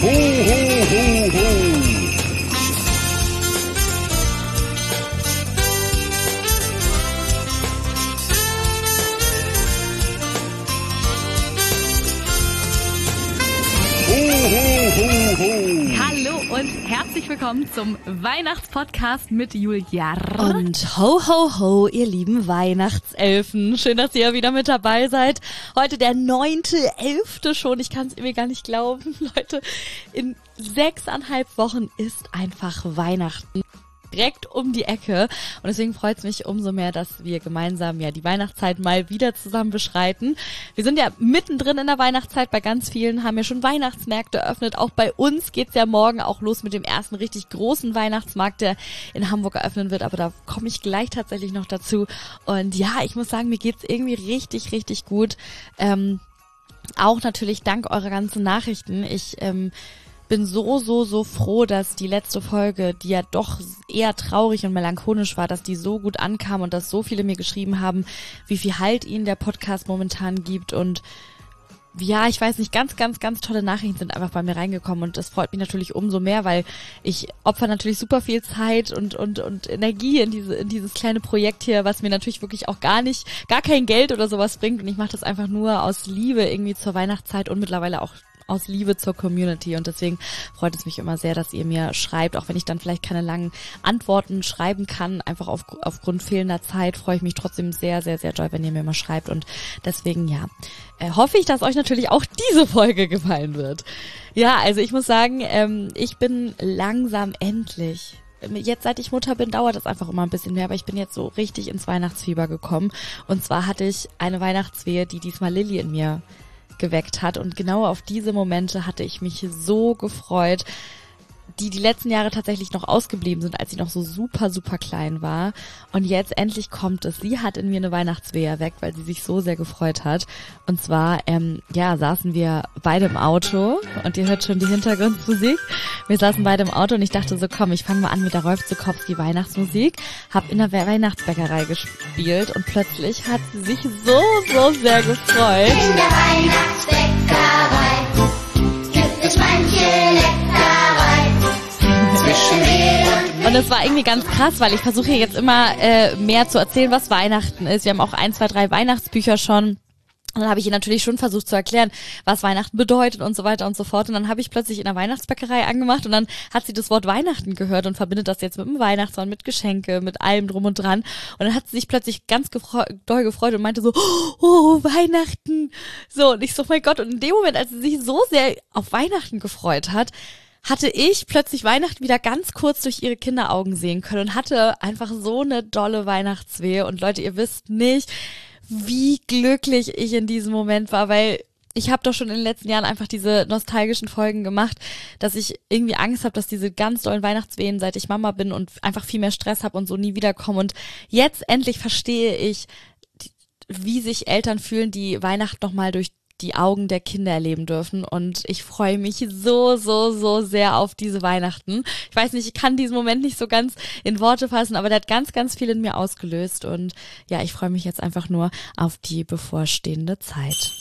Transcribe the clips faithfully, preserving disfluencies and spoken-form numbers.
ho, ho. Hallo und herzlich willkommen zum Weihnachtspodcast mit Julia. Und ho, ho, ho, ihr lieben Weihnachtselfen. Schön, dass ihr wieder mit dabei seid. Heute der neunte elfte schon. Ich kann es mir gar nicht glauben, Leute. In sechseinhalb Wochen ist einfach Weihnachten. Direkt um die Ecke. Und deswegen freut es mich umso mehr, dass wir gemeinsam ja die Weihnachtszeit mal wieder zusammen beschreiten. Wir sind ja mittendrin in der Weihnachtszeit. Bei ganz vielen haben ja schon Weihnachtsmärkte eröffnet. Auch bei uns geht's ja morgen auch los mit dem ersten richtig großen Weihnachtsmarkt, der in Hamburg eröffnen wird. Aber da komme ich gleich tatsächlich noch dazu. Und ja, ich muss sagen, mir geht's irgendwie richtig, richtig gut. Ähm, auch natürlich dank eurer ganzen Nachrichten. Ich ähm, bin so, so, so froh, dass die letzte Folge, die ja doch eher traurig und melancholisch war, dass die so gut ankam und dass so viele mir geschrieben haben, wie viel Halt ihnen der Podcast momentan gibt. Und ja, ich weiß nicht, ganz, ganz, ganz tolle Nachrichten sind einfach bei mir reingekommen und das freut mich natürlich umso mehr, weil ich opfer natürlich super viel Zeit und und und Energie in diese in dieses kleine Projekt hier, was mir natürlich wirklich auch gar nicht, gar kein Geld oder sowas bringt und ich mache das einfach nur aus Liebe irgendwie zur Weihnachtszeit und mittlerweile auch aus Liebe zur Community und deswegen freut es mich immer sehr, dass ihr mir schreibt, auch wenn ich dann vielleicht keine langen Antworten schreiben kann, einfach auf, aufgrund fehlender Zeit, freue ich mich trotzdem sehr, sehr, sehr doll, wenn ihr mir mal schreibt und deswegen, ja, äh, hoffe ich, dass euch natürlich auch diese Folge gefallen wird. Ja, also ich muss sagen, ähm, ich bin langsam endlich Jetzt, seit ich Mutter bin, dauert das einfach immer ein bisschen mehr, aber ich bin jetzt so richtig ins Weihnachtsfieber gekommen und zwar hatte ich eine Weihnachtswehe, die diesmal Lilly in mir geweckt hat und genau auf diese Momente hatte ich mich so gefreut, die die letzten Jahre tatsächlich noch ausgeblieben sind, als sie noch so super, super klein war und jetzt endlich kommt es. Sie hat in mir eine Weihnachtswehe erweckt, weil sie sich so sehr gefreut hat und zwar, ähm, ja, saßen wir beide im Auto und ihr hört schon die Hintergrundmusik. Wir saßen beide im Auto und ich dachte so, komm, ich fange mal an mit der Rolf Zukowski Weihnachtsmusik, hab in der Weihnachtsbäckerei gespielt und plötzlich hat sie sich so, so sehr gefreut. In der Weihnachtsbäckerei gibt es manche Leckerei. Und das war irgendwie ganz krass, weil ich versuche jetzt immer äh, mehr zu erzählen, was Weihnachten ist. Wir haben auch ein, zwei, drei Weihnachtsbücher schon. Und dann habe ich ihr natürlich schon versucht zu erklären, was Weihnachten bedeutet und so weiter und so fort. Und dann habe ich plötzlich in der Weihnachtsbäckerei angemacht und dann hat sie das Wort Weihnachten gehört und verbindet das jetzt mit dem Weihnachtsmann, mit Geschenke, mit allem drum und dran. Und dann hat sie sich plötzlich ganz gefre- doll gefreut und meinte so, oh, Weihnachten. So, und ich so, mein Gott. Und in dem Moment, als sie sich so sehr auf Weihnachten gefreut hat, hatte ich plötzlich Weihnachten wieder ganz kurz durch ihre Kinderaugen sehen können und hatte einfach so eine dolle Weihnachtswehe. Und Leute, ihr wisst nicht, wie glücklich ich in diesem Moment war, weil ich habe doch schon in den letzten Jahren einfach diese nostalgischen Folgen gemacht, dass ich irgendwie Angst habe, dass diese ganz dollen Weihnachtswehen, seit ich Mama bin und einfach viel mehr Stress habe und so nie wiederkommen. Und jetzt endlich verstehe ich, wie sich Eltern fühlen, die Weihnachten nochmal durch die Augen der Kinder erleben dürfen und ich freue mich so, so, so sehr auf diese Weihnachten. Ich weiß nicht, ich kann diesen Moment nicht so ganz in Worte fassen, aber der hat ganz, ganz viel in mir ausgelöst und ja, ich freue mich jetzt einfach nur auf die bevorstehende Zeit.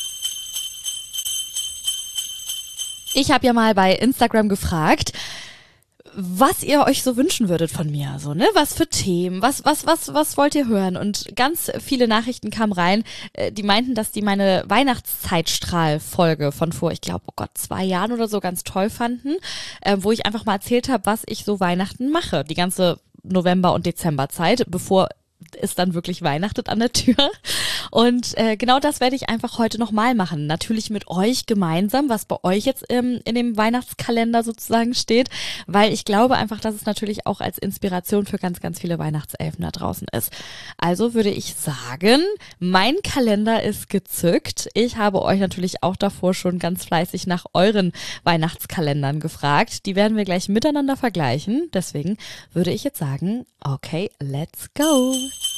Ich habe ja mal bei Instagram gefragt, was ihr euch so wünschen würdet von mir, so, ne? Was für Themen, was, was, was, was wollt ihr hören? Und ganz viele Nachrichten kamen rein, äh, die meinten, dass die meine Weihnachtszeitstrahl-Folge von vor, ich glaube, oh Gott, zwei Jahren oder so ganz toll fanden, äh, wo ich einfach mal erzählt habe, was ich so Weihnachten mache, die ganze November- und Dezemberzeit, bevor ist dann wirklich Weihnachtet an der Tür. Und äh, genau das werde ich einfach heute nochmal machen. Natürlich mit euch gemeinsam, was bei euch jetzt ähm, in dem Weihnachtskalender sozusagen steht, weil ich glaube einfach, dass es natürlich auch als Inspiration für ganz, ganz viele Weihnachtselfen da draußen ist. Also würde ich sagen, mein Kalender ist gezückt. Ich habe euch natürlich auch davor schon ganz fleißig nach euren Weihnachtskalendern gefragt. Die werden wir gleich miteinander vergleichen. Deswegen würde ich jetzt sagen, okay, let's go.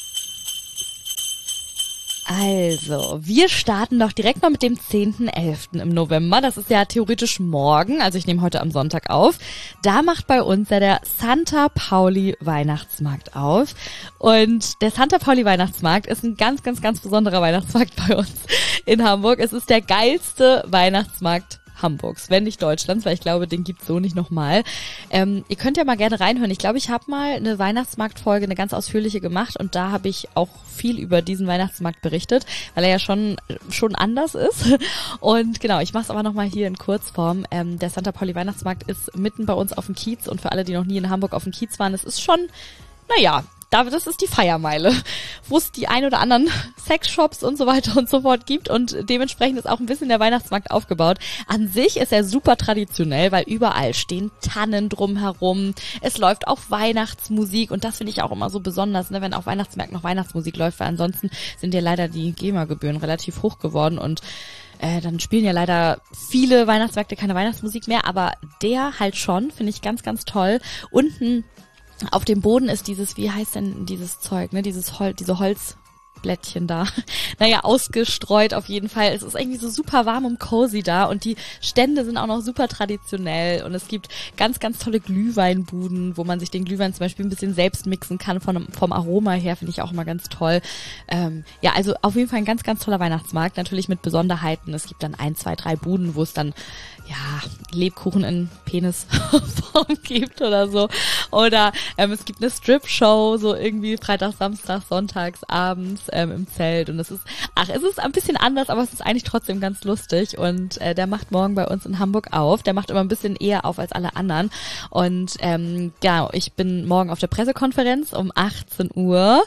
Also, wir starten doch direkt mal mit dem zehnten elften im November. Das ist ja theoretisch morgen, also ich nehme heute am Sonntag auf. Da macht bei uns ja der Santa Pauli Weihnachtsmarkt auf. Und der Santa Pauli Weihnachtsmarkt ist ein ganz, ganz, ganz besonderer Weihnachtsmarkt bei uns in Hamburg. Es ist der geilste Weihnachtsmarkt Hamburgs, wenn nicht Deutschlands, weil ich glaube, den gibt's so nicht nochmal. Ähm, ihr könnt ja mal gerne reinhören. Ich glaube, ich habe mal eine Weihnachtsmarktfolge, eine ganz ausführliche gemacht und da habe ich auch viel über diesen Weihnachtsmarkt berichtet, weil er ja schon schon anders ist. Und genau, ich mache es aber nochmal hier in Kurzform. Ähm, der Sankt Pauli Weihnachtsmarkt ist mitten bei uns auf dem Kiez und für alle, die noch nie in Hamburg auf dem Kiez waren, es ist schon, naja, da, das ist die Feiermeile, wo es die ein oder anderen Sexshops und so weiter und so fort gibt und dementsprechend ist auch ein bisschen der Weihnachtsmarkt aufgebaut. An sich ist er super traditionell, weil überall stehen Tannen drumherum. Es läuft auch Weihnachtsmusik und das finde ich auch immer so besonders, ne, wenn auf Weihnachtsmärkten noch Weihnachtsmusik läuft, weil ansonsten sind ja leider die GEMA-Gebühren relativ hoch geworden und äh, dann spielen ja leider viele Weihnachtsmärkte keine Weihnachtsmusik mehr, aber der halt schon, finde ich ganz, ganz toll. Unten auf dem Boden ist dieses, wie heißt denn dieses Zeug, ne, dieses Hol- diese Holzblättchen da, naja, ausgestreut auf jeden Fall. Es ist irgendwie so super warm und cozy da und die Stände sind auch noch super traditionell und es gibt ganz, ganz tolle Glühweinbuden, wo man sich den Glühwein zum Beispiel ein bisschen selbst mixen kann von, vom Aroma her, finde ich auch immer ganz toll. Ähm, ja, also auf jeden Fall ein ganz, ganz toller Weihnachtsmarkt, natürlich mit Besonderheiten. Es gibt dann ein, zwei, drei Buden, wo es dann ja, Lebkuchen in Penisform gibt oder so. Oder ähm, es gibt eine Strip-Show, so irgendwie Freitag, Samstag, Sonntags, abends ähm, im Zelt. Und es ist, ach, es ist ein bisschen anders, aber es ist eigentlich trotzdem ganz lustig. Und äh, der macht morgen bei uns in Hamburg auf. Der macht immer ein bisschen eher auf als alle anderen. Und ähm, ja, ich bin morgen auf der Pressekonferenz um achtzehn Uhr.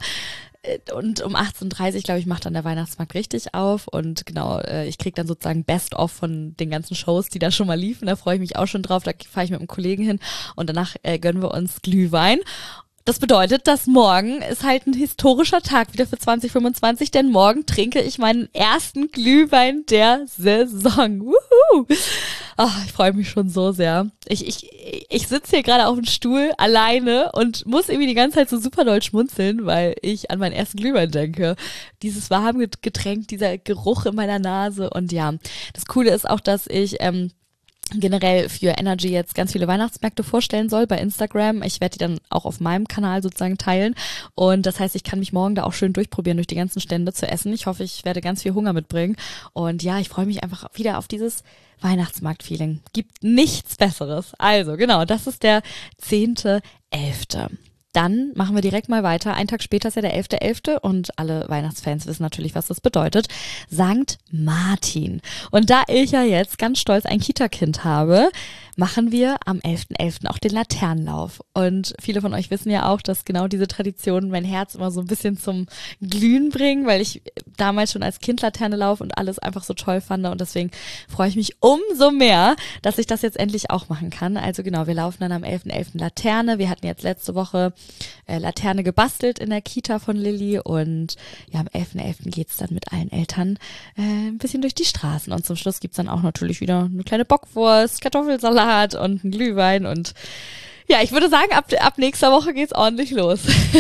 Und um achtzehn Uhr dreißig, glaube ich, macht dann der Weihnachtsmarkt richtig auf und genau, äh, ich krieg dann sozusagen Best-of von den ganzen Shows, die da schon mal liefen, da freue ich mich auch schon drauf, da fahre ich mit einem Kollegen hin und danach äh, gönnen wir uns Glühwein. Das bedeutet, dass morgen ist halt ein historischer Tag wieder für zwanzig fünfundzwanzig, denn morgen trinke ich meinen ersten Glühwein der Saison. Wuhu! Oh, ich freue mich schon so sehr. Ich, ich, ich sitze hier gerade auf dem Stuhl alleine und muss irgendwie die ganze Zeit so super doll schmunzeln, weil ich an meinen ersten Glühwein denke. Dieses warme Getränk, dieser Geruch in meiner Nase und ja, das Coole ist auch, dass ich ähm, generell für Energy jetzt ganz viele Weihnachtsmärkte vorstellen soll bei Instagram. Ich werde die dann auch auf meinem Kanal sozusagen teilen und das heißt, ich kann mich morgen da auch schön durchprobieren, durch die ganzen Stände zu essen. Ich hoffe, ich werde ganz viel Hunger mitbringen und ja, ich freue mich einfach wieder auf dieses Weihnachtsmarkt-Feeling. Gibt nichts Besseres. Also genau, das ist der zehnte elfte Dann machen wir direkt mal weiter. Ein Tag später ist ja der elfte elfte und alle Weihnachtsfans wissen natürlich, was das bedeutet. Sankt Martin. Und da ich ja jetzt ganz stolz ein Kita-Kind habe, machen wir am elften elften auch den Laternenlauf. Und viele von euch wissen ja auch, dass genau diese Tradition mein Herz immer so ein bisschen zum Glühen bringen, weil ich damals schon als Kind Laterne laufe und alles einfach so toll fand. Und deswegen freue ich mich umso mehr, dass ich das jetzt endlich auch machen kann. Also genau, wir laufen dann am elften elften Laterne. Wir hatten jetzt letzte Woche äh, Laterne gebastelt in der Kita von Lilly und ja, am elften elften geht's dann mit allen Eltern äh, ein bisschen durch die Straßen. Und zum Schluss gibt's dann auch natürlich wieder eine kleine Bockwurst, Kartoffelsalat und ein Glühwein und ja, ich würde sagen, ab, ab nächster Woche geht's ordentlich los.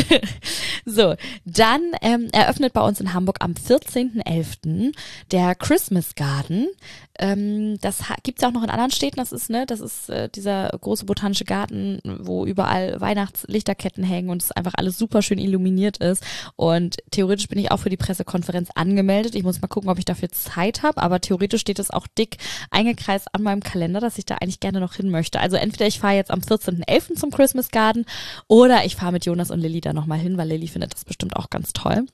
So, dann ähm, eröffnet bei uns in Hamburg am vierzehnten elften der Christmas Garden. Ähm, das ha- gibt's ja auch noch in anderen Städten. Das ist, ne, das ist äh, dieser große botanische Garten, wo überall Weihnachtslichterketten hängen und es einfach alles super schön illuminiert ist. Und theoretisch bin ich auch für die Pressekonferenz angemeldet. Ich muss mal gucken, ob ich dafür Zeit habe, aber theoretisch steht es auch dick eingekreist an meinem Kalender, dass ich da eigentlich gerne noch hin möchte. Also entweder ich fahre jetzt am vierzehnten elften zum Christmas Garden oder ich fahre mit Jonas und Lilly da nochmal hin, weil Lilly findet das bestimmt auch ganz toll.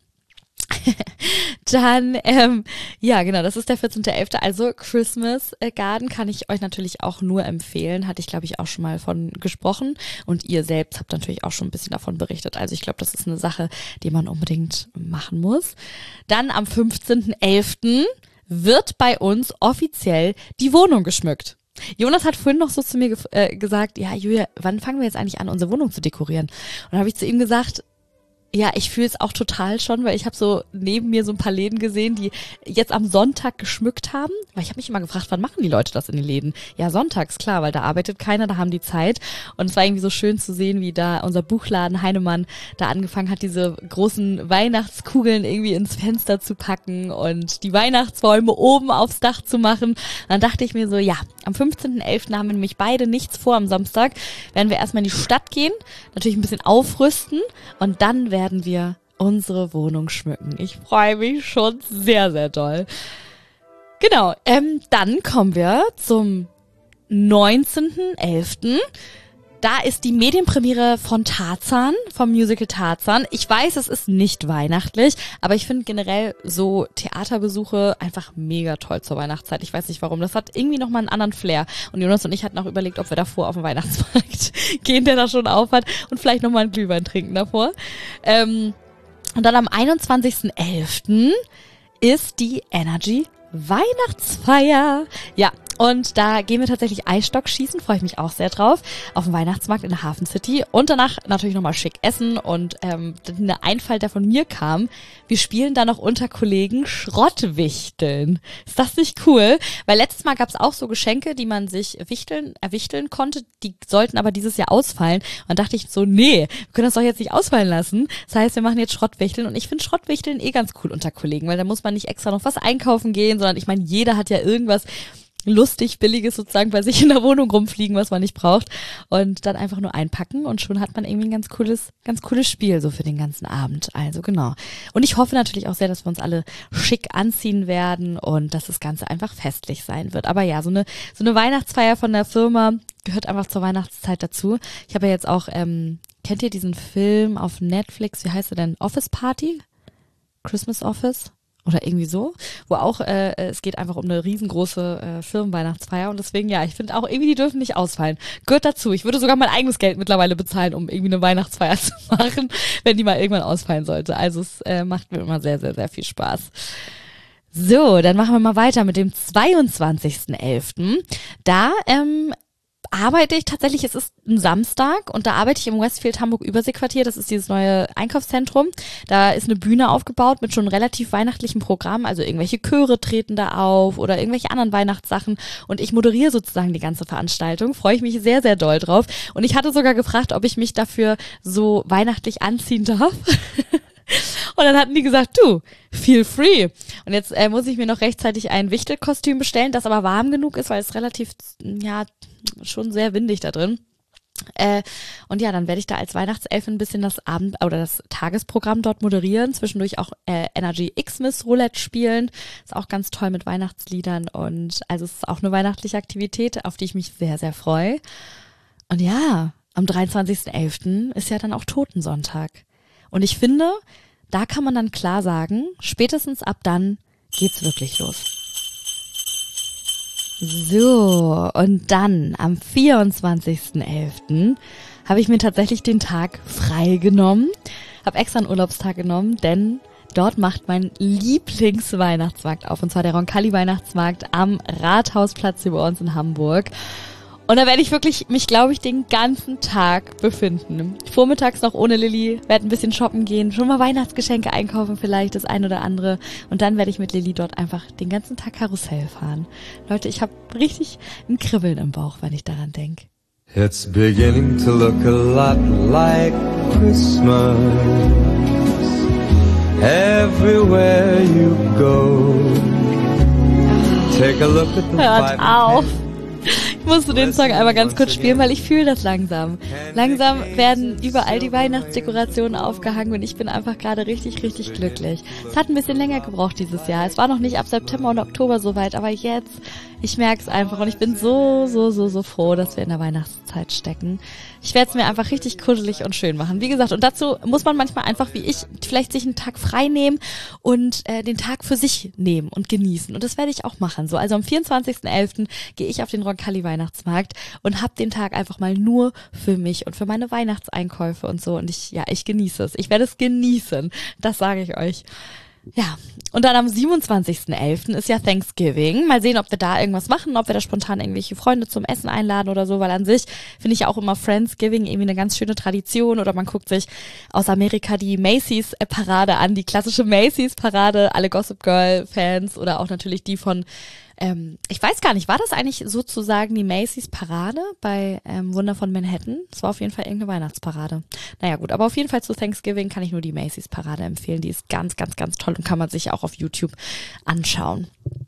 Dann, ähm, ja genau, das ist der vierzehnte elfte Also Christmas Garden kann ich euch natürlich auch nur empfehlen. Hatte ich, glaube ich, auch schon mal von gesprochen. Und ihr selbst habt natürlich auch schon ein bisschen davon berichtet. Also ich glaube, das ist eine Sache, die man unbedingt machen muss. Dann am fünfzehnten elften wird bei uns offiziell die Wohnung geschmückt. Jonas hat vorhin noch so zu mir ge- äh, gesagt, ja Julia, wann fangen wir jetzt eigentlich an, unsere Wohnung zu dekorieren? Und dann habe ich zu ihm gesagt, ja, ich fühle es auch total schon, weil ich habe so neben mir so ein paar Läden gesehen, die jetzt am Sonntag geschmückt haben. Weil ich habe mich immer gefragt, wann machen die Leute das in den Läden? Ja, sonntags, klar, weil da arbeitet keiner, da haben die Zeit. Und es war irgendwie so schön zu sehen, wie da unser Buchladen Heinemann da angefangen hat, diese großen Weihnachtskugeln irgendwie ins Fenster zu packen und die Weihnachtsbäume oben aufs Dach zu machen. Und dann dachte ich mir so, ja, am fünfzehnten elften haben wir nämlich beide nichts vor am Samstag. Werden wir erstmal in die Stadt gehen, natürlich ein bisschen aufrüsten und dann werden werden wir unsere Wohnung schmücken. Ich freue mich schon sehr, sehr doll. Genau, ähm, dann kommen wir zum neunzehnten elften Da ist die Medienpremiere von Tarzan, vom Musical Tarzan. Ich weiß, es ist nicht weihnachtlich, aber ich finde generell so Theaterbesuche einfach mega toll zur Weihnachtszeit. Ich weiß nicht warum. Das hat irgendwie nochmal einen anderen Flair. Und Jonas und ich hatten auch überlegt, ob wir davor auf den Weihnachtsmarkt gehen, der da schon auf hat, und vielleicht nochmal einen Glühwein trinken davor. Ähm, und dann am einundzwanzigsten elften ist die Energy Weihnachtsfeier. Ja, und da gehen wir tatsächlich Eisstock schießen, freue ich mich auch sehr drauf, auf dem Weihnachtsmarkt in der Hafen City und danach natürlich nochmal schick essen und ähm, der Einfall, der von mir kam, wir spielen da noch unter Kollegen Schrottwichteln. Ist das nicht cool? Weil letztes Mal gab es auch so Geschenke, die man sich wichteln, erwichteln konnte, die sollten aber dieses Jahr ausfallen und dachte ich so, nee, wir können das doch jetzt nicht ausfallen lassen. Das heißt, wir machen jetzt Schrottwichteln und ich finde Schrottwichteln eh ganz cool unter Kollegen, weil da muss man nicht extra noch was einkaufen gehen, sondern ich meine, jeder hat ja irgendwas lustig Billiges sozusagen bei sich in der Wohnung rumfliegen, was man nicht braucht, und dann einfach nur einpacken und schon hat man irgendwie ein ganz cooles, ganz cooles Spiel so für den ganzen Abend. Also genau. Und ich hoffe natürlich auch sehr, dass wir uns alle schick anziehen werden und dass das Ganze einfach festlich sein wird. Aber ja, so eine so eine Weihnachtsfeier von der Firma gehört einfach zur Weihnachtszeit dazu. Ich habe ja jetzt auch, ähm, kennt ihr diesen Film auf Netflix, wie heißt er denn? Office Party? Christmas Office? Oder irgendwie so, wo auch, äh, es geht einfach um eine riesengroße äh, Firmenweihnachtsfeier und deswegen, ja, ich finde auch irgendwie, die dürfen nicht ausfallen. Gehört dazu. Ich würde sogar mein eigenes Geld mittlerweile bezahlen, um irgendwie eine Weihnachtsfeier zu machen, wenn die mal irgendwann ausfallen sollte. Also es äh, macht mir immer sehr, sehr, sehr viel Spaß. So, dann machen wir mal weiter mit dem zweiundzwanzigsten elften Da, ähm, arbeite ich tatsächlich, es ist ein Samstag und da arbeite ich im Westfield Hamburg Überseequartier, das ist dieses neue Einkaufszentrum. Da ist eine Bühne aufgebaut mit schon relativ weihnachtlichem Programm, also irgendwelche Chöre treten da auf oder irgendwelche anderen Weihnachtssachen und ich moderiere sozusagen die ganze Veranstaltung, freue ich mich sehr, sehr doll drauf und ich hatte sogar gefragt, ob ich mich dafür so weihnachtlich anziehen darf. Und dann hatten die gesagt, du, feel free. Und jetzt äh, muss ich mir noch rechtzeitig ein Wichtelkostüm bestellen, das aber warm genug ist, weil es relativ, ja, schon sehr windig da drin. Äh, und ja, dann werde ich da als Weihnachtselfin ein bisschen das Abend- oder das Tagesprogramm dort moderieren, zwischendurch auch äh, Energy Xmas Roulette spielen. Ist auch ganz toll mit Weihnachtsliedern und also es ist auch eine weihnachtliche Aktivität, auf die ich mich sehr, sehr freue. Und ja, am dreiundzwanzigsten elften ist ja dann auch Totensonntag. Und ich finde, da kann man dann klar sagen, spätestens ab dann geht's wirklich los. So, und dann am vierundzwanzigsten elften habe ich mir tatsächlich den Tag frei genommen, habe extra einen Urlaubstag genommen, denn dort macht mein Lieblingsweihnachtsmarkt auf, und zwar der Roncalli-Weihnachtsmarkt am Rathausplatz hier bei uns in Hamburg. Und da werde ich wirklich mich, glaube ich, den ganzen Tag befinden. Vormittags noch ohne Lilly, werde ein bisschen shoppen gehen, schon mal Weihnachtsgeschenke einkaufen, vielleicht das ein oder andere. Und dann werde ich mit Lilly dort einfach den ganzen Tag Karussell fahren. Leute, ich habe richtig ein Kribbeln im Bauch, wenn ich daran denke. It's beginning to look a lot like Christmas. Everywhere you go. Take a look at the Hört auf! Ich musste den Song einmal ganz kurz spielen, weil ich fühle das langsam. Langsam werden überall die Weihnachtsdekorationen aufgehangen und ich bin einfach gerade richtig, richtig glücklich. Es hat ein bisschen länger gebraucht dieses Jahr. Es war noch nicht ab September und Oktober soweit, aber jetzt, ich merke es einfach und ich bin so, so, so, so froh, dass wir in der Weihnachtszeit stecken. Ich werde es mir einfach richtig kuschelig und schön machen. Wie gesagt, und dazu muss man manchmal einfach wie ich vielleicht sich einen Tag frei nehmen und äh, den Tag für sich nehmen und genießen. Und das werde ich auch machen. So, also am vierundzwanzigsten elften gehe ich auf den Roncalli Weihnachtsmarkt und habe den Tag einfach mal nur für mich und für meine Weihnachtseinkäufe und so. Und ich, ja, ich genieße es. Ich werde es genießen. Das sage ich euch. Ja, und dann am siebenundzwanzigsten elften ist ja Thanksgiving. Mal sehen, ob wir da irgendwas machen, ob wir da spontan irgendwelche Freunde zum Essen einladen oder so, weil an sich finde ich ja auch immer Friendsgiving irgendwie eine ganz schöne Tradition, oder man guckt sich aus Amerika die Macy's-Parade an, die klassische Macy's-Parade, alle Gossip Girl-Fans oder auch natürlich die von Ähm, ich weiß gar nicht, war das eigentlich sozusagen die Macy's Parade bei ähm, Wunder von Manhattan? Das war auf jeden Fall irgendeine Weihnachtsparade. Naja gut, aber auf jeden Fall zu Thanksgiving kann ich nur die Macy's Parade empfehlen. Die ist ganz, ganz, ganz toll und kann man sich auch auf YouTube anschauen.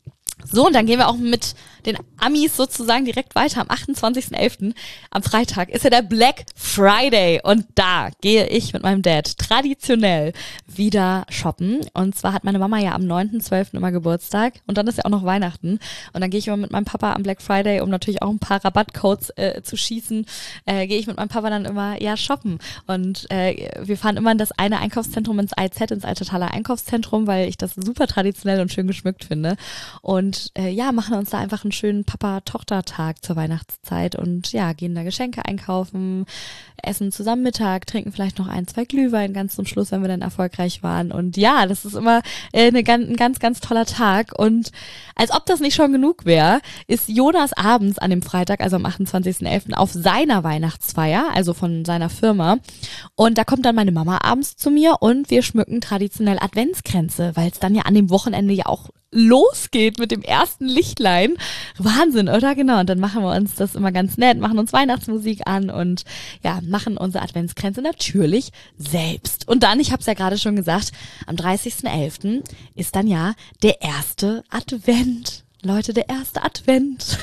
So, und dann gehen wir auch mit den Amis sozusagen direkt weiter. Am achtundzwanzigsten elften am Freitag ist ja der Black Friday und da gehe ich mit meinem Dad traditionell wieder shoppen. Und zwar hat meine Mama ja am neunten zwölften immer Geburtstag und dann ist ja auch noch Weihnachten. Und dann gehe ich immer mit meinem Papa am Black Friday, um natürlich auch ein paar Rabattcodes äh, zu schießen, äh, gehe ich mit meinem Papa dann immer ja shoppen. Und äh, wir fahren immer in das eine Einkaufszentrum, ins I Z, ins Altetaler Einkaufszentrum, weil ich das super traditionell und schön geschmückt finde. Und äh, ja, machen uns da einfach einen schönen Papa-Tochter-Tag zur Weihnachtszeit und ja, gehen da Geschenke einkaufen, essen zusammen Mittag, trinken vielleicht noch ein, zwei Glühwein ganz zum Schluss, wenn wir dann erfolgreich waren. Und ja, das ist immer äh, eine, ein ganz, ganz toller Tag. Und als ob das nicht schon genug wäre, ist Jonas abends an dem Freitag, also am achtundzwanzigsten elften auf seiner Weihnachtsfeier, also von seiner Firma. Und da kommt dann meine Mama abends zu mir und wir schmücken traditionell Adventskränze, weil es dann ja an dem Wochenende ja auch losgeht mit dem ersten Lichtlein. Wahnsinn, oder? Genau. Und dann machen wir uns das immer ganz nett, machen uns Weihnachtsmusik an und ja, machen unsere Adventskränze natürlich selbst. Und dann, ich habe es ja gerade schon gesagt, am dreißigsten elften ist dann ja der erste Advent. Leute, der erste Advent.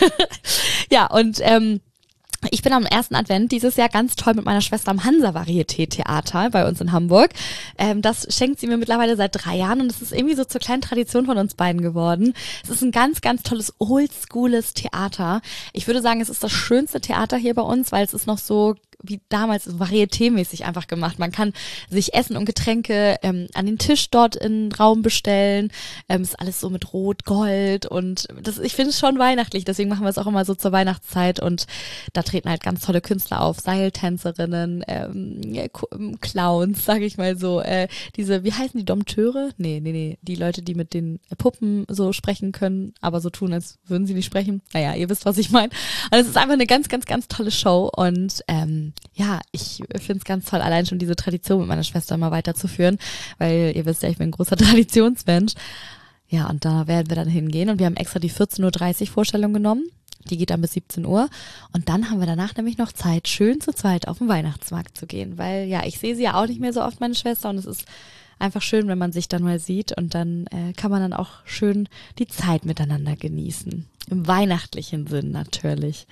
Ja, und ähm, ich bin am ersten Advent dieses Jahr ganz toll mit meiner Schwester am Hansa-Varieté-Theater bei uns in Hamburg. Ähm, das schenkt sie mir mittlerweile seit drei Jahren und es ist irgendwie so zur kleinen Tradition von uns beiden geworden. Es ist ein ganz, ganz tolles, oldschooles Theater. Ich würde sagen, es ist das schönste Theater hier bei uns, weil es ist noch so wie damals Varieté-mäßig einfach gemacht. Man kann sich Essen und Getränke ähm, an den Tisch dort in den Raum bestellen. Ähm, ist alles so mit Rot, Gold und das, ich finde es schon weihnachtlich. Deswegen machen wir es auch immer so zur Weihnachtszeit und da treten halt ganz tolle Künstler auf. Seiltänzerinnen, ähm, Clowns, sage ich mal so. Äh, diese, wie heißen die, Dompteure? Nee, nee, nee. Die Leute, die mit den Puppen so sprechen können, aber so tun, als würden sie nicht sprechen. Naja, ihr wisst, was ich meine. Und es ist einfach eine ganz, ganz, ganz tolle Show und ähm, ja, ich finde es ganz toll, allein schon diese Tradition mit meiner Schwester immer weiterzuführen, weil ihr wisst ja, ich bin ein großer Traditionsmensch. Ja, und da werden wir dann hingehen und wir haben extra die vierzehn Uhr dreißig Vorstellung genommen. Die geht dann bis siebzehn Uhr und dann haben wir danach nämlich noch Zeit, schön zu zweit auf den Weihnachtsmarkt zu gehen, weil ja, ich sehe sie ja auch nicht mehr so oft, meine Schwester, und es ist einfach schön, wenn man sich dann mal sieht und dann äh, kann man dann auch schön die Zeit miteinander genießen. Im weihnachtlichen Sinn natürlich.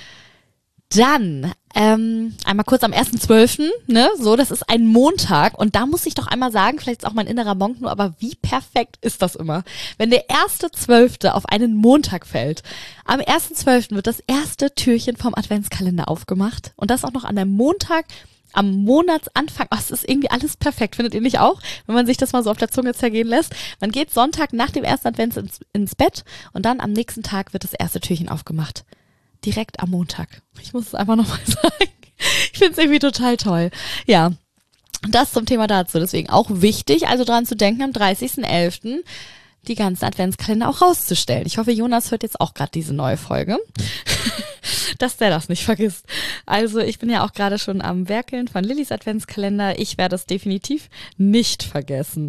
Dann, ähm, einmal kurz am ersten zwölften, ne, so, das ist ein Montag und da muss ich doch einmal sagen, vielleicht ist auch mein innerer Monk nur, aber wie perfekt ist das immer, wenn der erste zwölfte auf einen Montag fällt. Am ersten zwölften wird das erste Türchen vom Adventskalender aufgemacht und das auch noch an einem Montag, am Monatsanfang. Oh, es ist irgendwie alles perfekt, findet ihr nicht auch? Wenn man sich das mal so auf der Zunge zergehen lässt. Man geht Sonntag nach dem ersten Advent ins, ins Bett und dann am nächsten Tag wird das erste Türchen aufgemacht. Direkt am Montag. Ich muss es einfach nochmal sagen. Ich finde es irgendwie total toll. Ja, das zum Thema dazu. Deswegen auch wichtig, also dran zu denken, am dreißigsten elften die ganzen Adventskalender auch rauszustellen. Ich hoffe, Jonas hört jetzt auch gerade diese neue Folge, dass der das nicht vergisst. Also ich bin ja auch gerade schon am Werkeln von Lillys Adventskalender. Ich werde es definitiv nicht vergessen.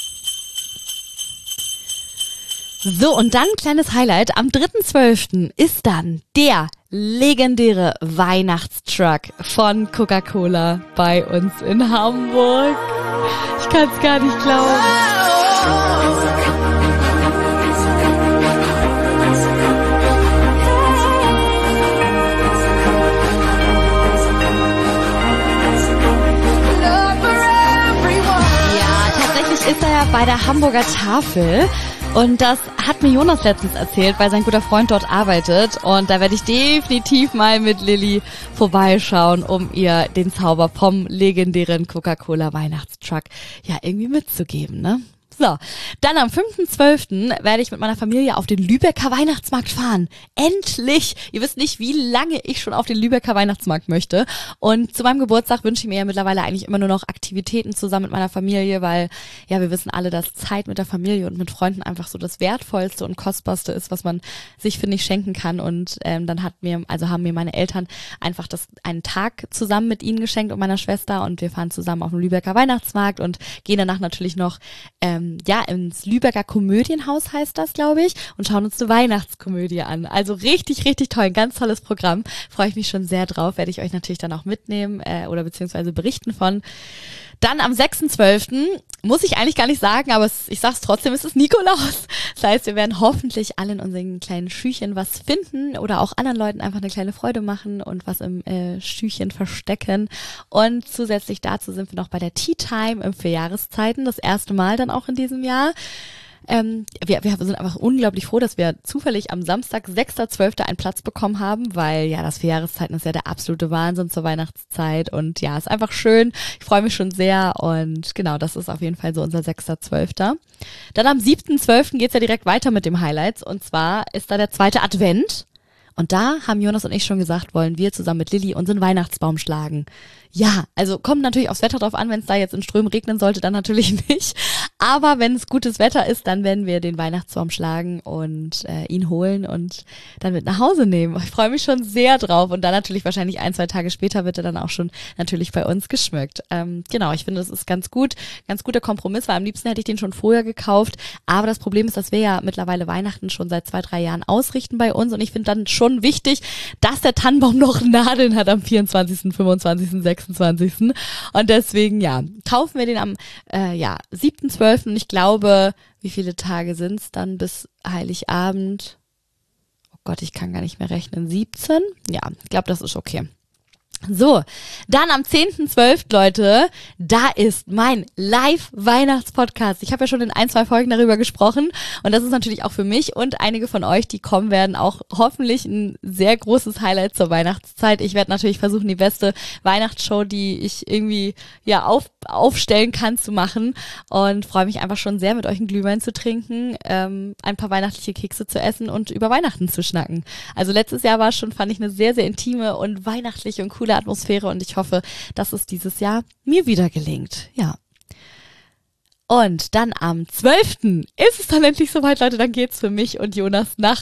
So, und dann kleines Highlight. Am dritten zwölften ist dann der legendäre Weihnachtstruck von Coca-Cola bei uns in Hamburg. Ich kann es gar nicht glauben. Ja, tatsächlich ist er ja bei der Hamburger Tafel. Und das hat mir Jonas letztens erzählt, weil sein guter Freund dort arbeitet. Und da werde ich definitiv mal mit Lilly vorbeischauen, um ihr den Zauber vom legendären Coca-Cola Weihnachtstruck ja irgendwie mitzugeben, ne? So, dann am fünften zwölften werde ich mit meiner Familie auf den Lübecker Weihnachtsmarkt fahren. Endlich! Ihr wisst nicht, wie lange ich schon auf den Lübecker Weihnachtsmarkt möchte. Und zu meinem Geburtstag wünsche ich mir ja mittlerweile eigentlich immer nur noch Aktivitäten zusammen mit meiner Familie, weil ja, wir wissen alle, dass Zeit mit der Familie und mit Freunden einfach so das Wertvollste und Kostbarste ist, was man sich, finde ich, schenken kann. Und ähm, dann hat mir, also haben mir meine Eltern einfach das einen Tag zusammen mit ihnen geschenkt und meiner Schwester und wir fahren zusammen auf den Lübecker Weihnachtsmarkt und gehen danach natürlich noch ähm, ja, ins Lübecker Komödienhaus heißt das, glaube ich, und schauen uns eine Weihnachtskomödie an. Also richtig, richtig toll, ein ganz tolles Programm. Freue ich mich schon sehr drauf, werde ich euch natürlich dann auch mitnehmen äh, oder beziehungsweise berichten von. Dann am sechsten zwölften muss ich eigentlich gar nicht sagen, aber es, ich sag's trotzdem, es ist Nikolaus. Das heißt, wir werden hoffentlich alle in unseren kleinen Schüchen was finden oder auch anderen Leuten einfach eine kleine Freude machen und was im äh, Schüchen verstecken. Und zusätzlich dazu sind wir noch bei der Tea Time im Vierjahreszeiten, das erste Mal dann auch in diesem Jahr. Ähm, wir, wir sind einfach unglaublich froh, dass wir zufällig am Samstag, sechster zwölfter einen Platz bekommen haben, weil ja, das Vierjahreszeiten ist ja der absolute Wahnsinn zur Weihnachtszeit und ja, ist einfach schön. Ich freue mich schon sehr und genau, das ist auf jeden Fall so unser sechster zwölfter Dann am siebten zwölften geht's ja direkt weiter mit dem Highlights und zwar ist da der zweite Advent. Und da haben Jonas und ich schon gesagt, wollen wir zusammen mit Lilly unseren Weihnachtsbaum schlagen. Ja, also kommt natürlich aufs Wetter drauf an, wenn es da jetzt in Strömen regnen sollte, dann natürlich nicht. Aber wenn es gutes Wetter ist, dann werden wir den Weihnachtsbaum schlagen und äh, ihn holen und dann mit nach Hause nehmen. Ich freue mich schon sehr drauf. Und dann natürlich wahrscheinlich ein, zwei Tage später wird er dann auch schon natürlich bei uns geschmückt. Ähm, genau, ich finde, das ist ganz gut, ganz guter Kompromiss, weil am liebsten hätte ich den schon vorher gekauft. Aber das Problem ist, dass wir ja mittlerweile Weihnachten schon seit zwei, drei Jahren ausrichten bei uns. Und ich finde dann schon wichtig, dass der Tannenbaum noch Nadeln hat am vierundzwanzigsten, fünfundzwanzigsten, sechsundzwanzigsten Und deswegen, ja, kaufen wir den am äh, ja, siebten zwölften Und ich glaube, wie viele Tage sind's dann bis Heiligabend? Oh Gott, ich kann gar nicht mehr rechnen. siebzehn? Ja, ich glaube, das ist okay. So, dann am zehnten zwölften Leute, da ist mein Live-Weihnachtspodcast. Ich habe ja schon in ein, zwei Folgen darüber gesprochen und das ist natürlich auch für mich und einige von euch, die kommen werden, auch hoffentlich ein sehr großes Highlight zur Weihnachtszeit. Ich werde natürlich versuchen, die beste Weihnachtsshow, die ich irgendwie ja auf, aufstellen kann, zu machen und freue mich einfach schon sehr, mit euch einen Glühwein zu trinken, ähm, ein paar weihnachtliche Kekse zu essen und über Weihnachten zu schnacken. Also letztes Jahr war es schon, fand ich, eine sehr, sehr intime und weihnachtliche und coole Atmosphäre und ich hoffe, dass es dieses Jahr mir wieder gelingt. Ja. Und dann am zwölften ist es dann endlich soweit, Leute, dann geht's für mich und Jonas nach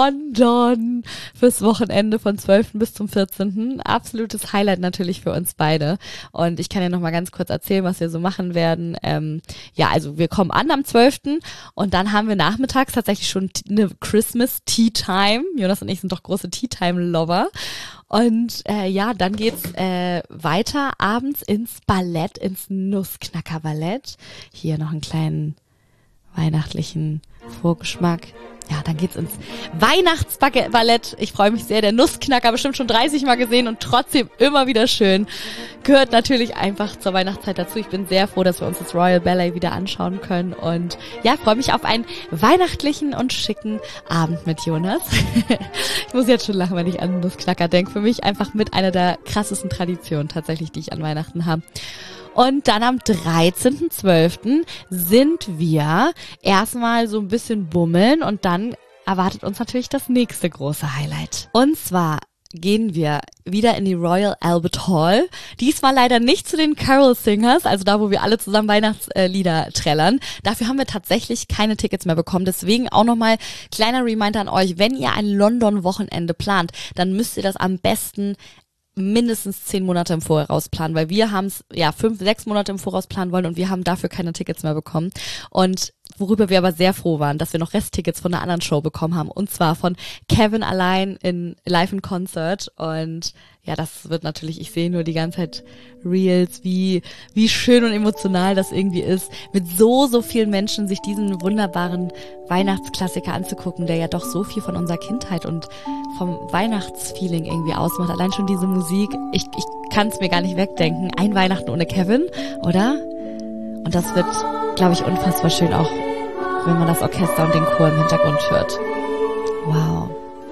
London fürs Wochenende von zwölften bis zum vierzehnten Absolutes Highlight natürlich für uns beide. Und ich kann ja noch mal ganz kurz erzählen, was wir so machen werden. Ähm, ja, also wir kommen an am zwölften und dann haben wir nachmittags tatsächlich schon eine Christmas Tea Time. Jonas und ich sind doch große Tea Time Lover. Und äh, ja, dann geht's äh, weiter abends ins Ballett, ins Nussknacker-Ballett. Hier noch einen kleinen weihnachtlichen Vorgeschmack. Ja, dann geht's ins Weihnachtsballett. Ich freue mich sehr. Der Nussknacker bestimmt schon dreißig Mal gesehen und trotzdem immer wieder schön. Gehört natürlich einfach zur Weihnachtszeit dazu. Ich bin sehr froh, dass wir uns das Royal Ballet wieder anschauen können. Und ja, freue mich auf einen weihnachtlichen und schicken Abend mit Jonas. Ich muss jetzt schon lachen, wenn ich an den Nussknacker denke. Für mich einfach mit einer der krassesten Traditionen tatsächlich, die ich an Weihnachten habe. Und dann am dreizehnten zwölften sind wir erstmal so ein bisschen bummeln und dann erwartet uns natürlich das nächste große Highlight. Und zwar gehen wir wieder in die Royal Albert Hall. Diesmal leider nicht zu den Carol Singers, also da, wo wir alle zusammen Weihnachtslieder trällern. Dafür haben wir tatsächlich keine Tickets mehr bekommen. Deswegen auch nochmal kleiner Reminder an euch, wenn ihr ein London-Wochenende plant, dann müsst ihr das am besten mindestens zehn Monate im Voraus planen, weil wir haben es ja fünf, sechs Monate im Voraus planen wollen und wir haben dafür keine Tickets mehr bekommen. Und worüber wir aber sehr froh waren, dass wir noch Resttickets von einer anderen Show bekommen haben und zwar von Kevin allein in Live in Concert und ja, das wird natürlich, ich sehe nur die ganze Zeit Reels, wie wie schön und emotional das irgendwie ist, mit so, so vielen Menschen sich diesen wunderbaren Weihnachtsklassiker anzugucken, der ja doch so viel von unserer Kindheit und vom Weihnachtsfeeling irgendwie ausmacht. Allein schon diese Musik, ich, ich kann es mir gar nicht wegdenken. Ein Weihnachten ohne Kevin, oder? Und das wird, glaube ich, unfassbar schön, auch wenn man das Orchester und den Chor im Hintergrund hört. Wow.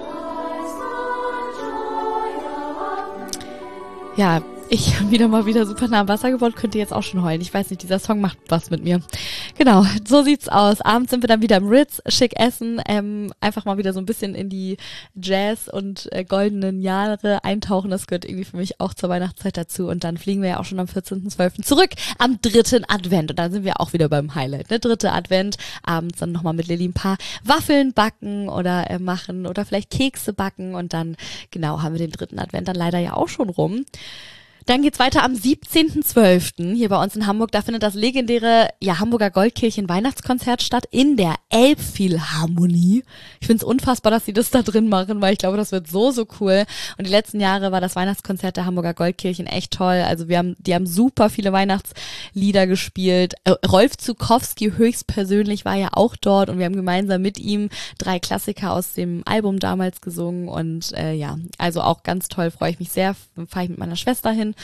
Ja, ich habe wieder mal wieder super nah am Wasser geworden, könnte jetzt auch schon heulen. Ich weiß nicht, dieser Song macht was mit mir. Genau, so sieht's aus. Abends sind wir dann wieder im Ritz, schick essen, ähm, einfach mal wieder so ein bisschen in die Jazz- und äh, goldenen Jahre eintauchen. Das gehört irgendwie für mich auch zur Weihnachtszeit dazu. Und dann fliegen wir ja auch schon am vierzehnten zwölften zurück am dritten Advent. Und dann sind wir auch wieder beim Highlight, ne? Dritte Advent, abends dann nochmal mit Lilly ein paar Waffeln backen oder äh, machen oder vielleicht Kekse backen. Und dann, genau, haben wir den dritten Advent dann leider ja auch schon rum. Dann geht's weiter am siebzehnten zwölften hier bei uns in Hamburg. Da findet das legendäre ja, Hamburger Goldkirchen Weihnachtskonzert statt in der Elbphilharmonie. Ich find's unfassbar, dass sie das da drin machen, weil ich glaube, das wird so, so cool. Und die letzten Jahre war das Weihnachtskonzert der Hamburger Goldkirchen echt toll. Also wir haben, die haben super viele Weihnachtslieder gespielt. Äh, Rolf Zukowski höchstpersönlich war ja auch dort und wir haben gemeinsam mit ihm drei Klassiker aus dem Album damals gesungen und äh, ja, also auch ganz toll, freue ich mich sehr, fahre ich mit meiner Schwester hin.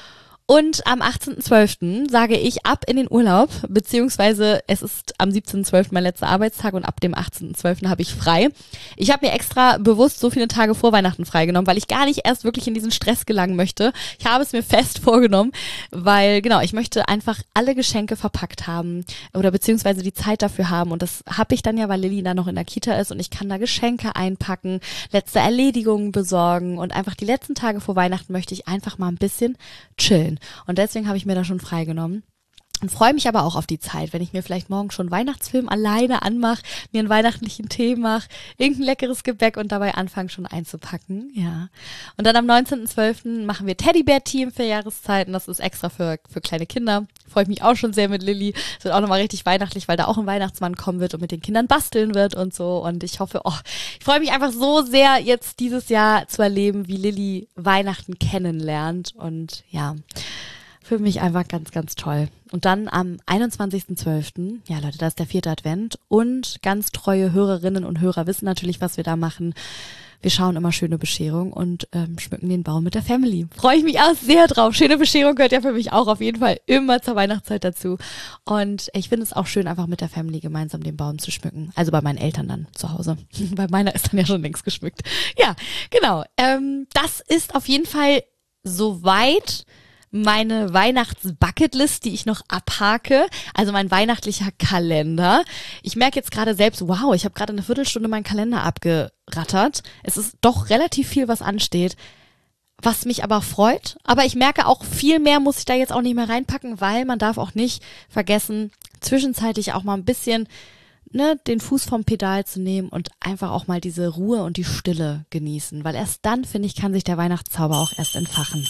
Und am achtzehnten zwölften sage ich ab in den Urlaub, beziehungsweise es ist am siebzehnten zwölften mein letzter Arbeitstag und ab dem achtzehnten zwölften habe ich frei. Ich habe mir extra bewusst so viele Tage vor Weihnachten freigenommen, weil ich gar nicht erst wirklich in diesen Stress gelangen möchte. Ich habe es mir fest vorgenommen, weil genau, ich möchte einfach alle Geschenke verpackt haben oder beziehungsweise die Zeit dafür haben und das habe ich dann ja, weil Lilly da noch in der Kita ist und ich kann da Geschenke einpacken, letzte Erledigungen besorgen und einfach die letzten Tage vor Weihnachten möchte ich einfach mal ein bisschen chillen. Und deswegen habe ich mir da schon freigenommen. Und freue mich aber auch auf die Zeit, wenn ich mir vielleicht morgen schon einen Weihnachtsfilm alleine anmache, mir einen weihnachtlichen Tee mache, irgendein leckeres Gebäck und dabei anfange schon einzupacken. Ja. Und dann am neunzehnten zwölften machen wir Teddybär-Team für Jahreszeiten. Das ist extra für, für kleine Kinder. Freue ich mich auch schon sehr mit Lilly. Es wird auch nochmal richtig weihnachtlich, weil da auch ein Weihnachtsmann kommen wird und mit den Kindern basteln wird und so. Und ich hoffe, oh, ich freue mich einfach so sehr, jetzt dieses Jahr zu erleben, wie Lilly Weihnachten kennenlernt. Und ja, für mich einfach ganz, ganz toll. Und dann am einundzwanzigsten zwölften, ja Leute, das ist der vierte Advent und ganz treue Hörerinnen und Hörer wissen natürlich, was wir da machen. Wir schauen immer schöne Bescherung und ähm, schmücken den Baum mit der Family. Freue ich mich auch sehr drauf. Schöne Bescherung gehört ja für mich auch auf jeden Fall immer zur Weihnachtszeit dazu. Und ich finde es auch schön, einfach mit der Family gemeinsam den Baum zu schmücken. Also bei meinen Eltern dann zu Hause. Bei meiner ist dann ja schon längst geschmückt. Ja, genau. Ähm, das ist auf jeden Fall soweit meine Weihnachts-Bucketlist, die ich noch abhake, also mein weihnachtlicher Kalender. Ich merke jetzt gerade selbst, wow, ich habe gerade eine Viertelstunde meinen Kalender abgerattert. Es ist doch relativ viel, was ansteht, was mich aber freut. Aber ich merke auch, viel mehr muss ich da jetzt auch nicht mehr reinpacken, weil man darf auch nicht vergessen, zwischenzeitlich auch mal ein bisschen ne, den Fuß vom Pedal zu nehmen und einfach auch mal diese Ruhe und die Stille genießen. Weil erst dann, finde ich, kann sich der Weihnachtszauber auch erst entfachen.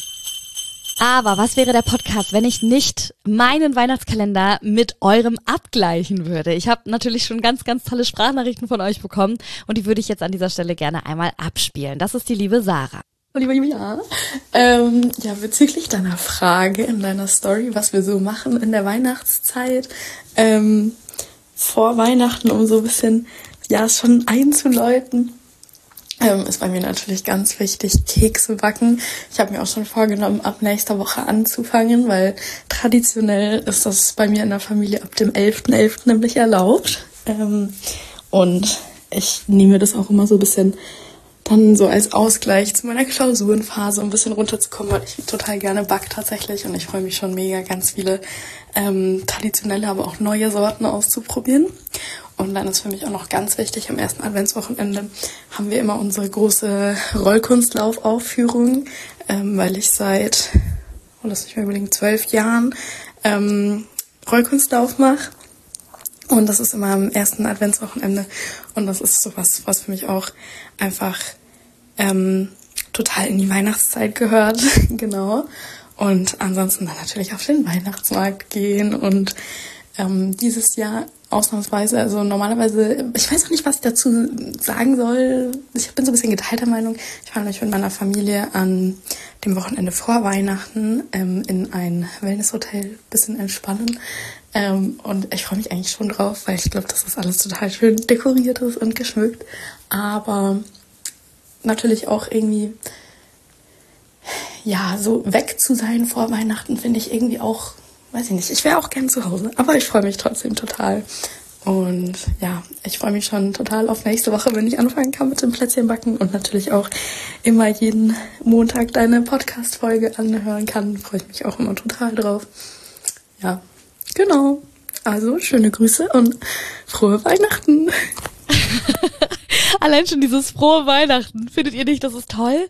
Aber was wäre der Podcast, wenn ich nicht meinen Weihnachtskalender mit eurem abgleichen würde? Ich habe natürlich schon ganz, ganz tolle Sprachnachrichten von euch bekommen und die würde ich jetzt an dieser Stelle gerne einmal abspielen. Das ist die liebe Sarah. Oh, lieber Julia, ähm, ja, bezüglich deiner Frage in deiner Story, was wir so machen in der Weihnachtszeit, ähm, vor Weihnachten, um so ein bisschen, ja, schon einzuläuten, Ähm, ist bei mir natürlich ganz wichtig, Kekse backen. Ich habe mir auch schon vorgenommen, ab nächster Woche anzufangen, weil traditionell ist das bei mir in der Familie ab dem elften elften nämlich erlaubt. Ähm, und ich nehme das auch immer so ein bisschen dann so als Ausgleich zu meiner Klausurenphase, um ein bisschen runterzukommen, weil ich total gerne backe tatsächlich und ich freue mich schon mega, ganz viele ähm, traditionelle, aber auch neue Sorten auszuprobieren. Und dann ist für mich auch noch ganz wichtig, am ersten Adventswochenende haben wir immer unsere große Rollkunstlauf-Aufführung, ähm, weil ich seit, oh, lass mich mal überlegen, zwölf Jahren ähm, Rollkunstlauf mache. Und das ist immer am ersten Adventswochenende. Und das ist sowas, was für mich auch einfach ähm, total in die Weihnachtszeit gehört. Genau. Und ansonsten dann natürlich auf den Weihnachtsmarkt gehen und ähm, dieses Jahr ausnahmsweise, also normalerweise, ich weiß auch nicht, was ich dazu sagen soll. Ich bin so ein bisschen geteilter Meinung. Ich fahre nämlich mit meiner Familie an dem Wochenende vor Weihnachten ähm, in ein Wellnesshotel, bisschen entspannen. Ähm, und ich freue mich eigentlich schon drauf, weil ich glaube, dass das alles total schön dekoriert ist und geschmückt. Aber natürlich auch irgendwie, ja, so weg zu sein vor Weihnachten finde ich irgendwie auch, weiß ich nicht, ich wäre auch gern zu Hause, aber ich freue mich trotzdem total. Und ja, ich freue mich schon total auf nächste Woche, wenn ich anfangen kann mit dem Plätzchenbacken und natürlich auch immer jeden Montag deine Podcast-Folge anhören kann. Freue ich mich auch immer total drauf. Ja, genau. Also schöne Grüße und frohe Weihnachten. Allein schon dieses frohe Weihnachten. Findet ihr nicht, das ist toll?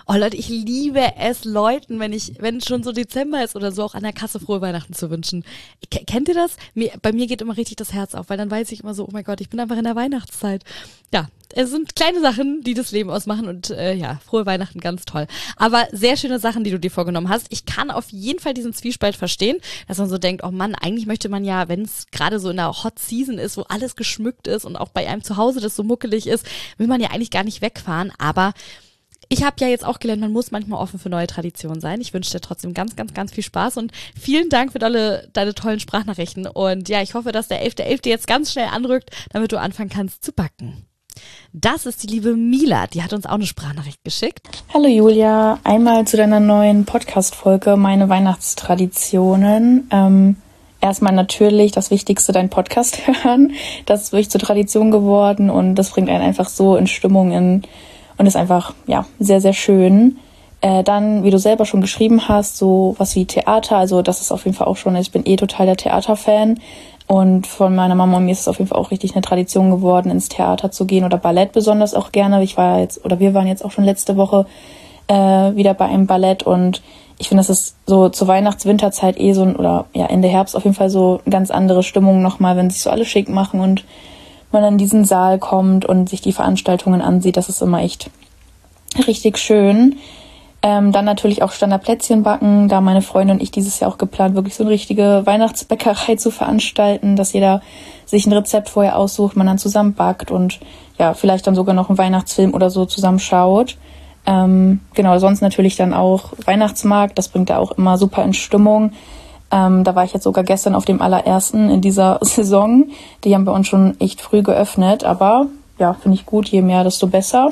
Oh Leute, ich liebe es, Leuten, wenn ich, wenn schon so Dezember ist oder so, auch an der Kasse frohe Weihnachten zu wünschen. K- kennt ihr das? Mir, bei mir geht immer richtig das Herz auf, weil dann weiß ich immer so, oh mein Gott, ich bin einfach in der Weihnachtszeit. Ja, es sind kleine Sachen, die das Leben ausmachen und äh, ja, frohe Weihnachten, ganz toll. Aber sehr schöne Sachen, die du dir vorgenommen hast. Ich kann auf jeden Fall diesen Zwiespalt verstehen, dass man so denkt, oh Mann, eigentlich möchte man ja, wenn es gerade so in der Hot Season ist, wo alles geschmückt ist und auch bei einem zu Hause das so muckelig ist, will man ja eigentlich gar nicht wegfahren, aber ich habe ja jetzt auch gelernt, man muss manchmal offen für neue Traditionen sein. Ich wünsche dir trotzdem ganz, ganz, ganz viel Spaß und vielen Dank für deine, deine tollen Sprachnachrichten. Und ja, ich hoffe, dass der elfte elfte jetzt ganz schnell anrückt, damit du anfangen kannst zu backen. Das ist die liebe Mila, die hat uns auch eine Sprachnachricht geschickt. Hallo Julia, einmal zu deiner neuen Podcast-Folge, meine Weihnachtstraditionen. Ähm, erstmal natürlich das Wichtigste, dein Podcast hören. Das ist wirklich zur Tradition geworden und das bringt einen einfach so in Stimmung in und ist einfach, ja, sehr, sehr schön. Äh, dann, wie du selber schon geschrieben hast, so was wie Theater, also das ist auf jeden Fall auch schon, ich bin eh total der Theaterfan und von meiner Mama und mir ist es auf jeden Fall auch richtig eine Tradition geworden, ins Theater zu gehen oder Ballett besonders auch gerne. Ich war jetzt, oder wir waren jetzt auch schon letzte Woche äh, wieder bei einem Ballett und ich finde, das ist so zur Weihnachts-Winterzeit eh so, ein, oder ja, Ende Herbst auf jeden Fall so eine ganz andere Stimmung nochmal, wenn sich so alle schick machen und man in diesen Saal kommt und sich die Veranstaltungen ansieht, das ist immer echt richtig schön. Ähm, dann natürlich auch Standardplätzchen backen, da meine Freundin und ich dieses Jahr auch geplant, wirklich so eine richtige Weihnachtsbäckerei zu veranstalten, dass jeder sich ein Rezept vorher aussucht, man dann zusammen backt und ja, vielleicht dann sogar noch einen Weihnachtsfilm oder so zusammenschaut. Ähm, genau, sonst natürlich dann auch Weihnachtsmarkt, das bringt da auch immer super in Stimmung. Ähm, da war ich jetzt sogar gestern auf dem allerersten in dieser Saison. Die haben bei uns schon echt früh geöffnet, aber ja, finde ich gut, je mehr, desto besser.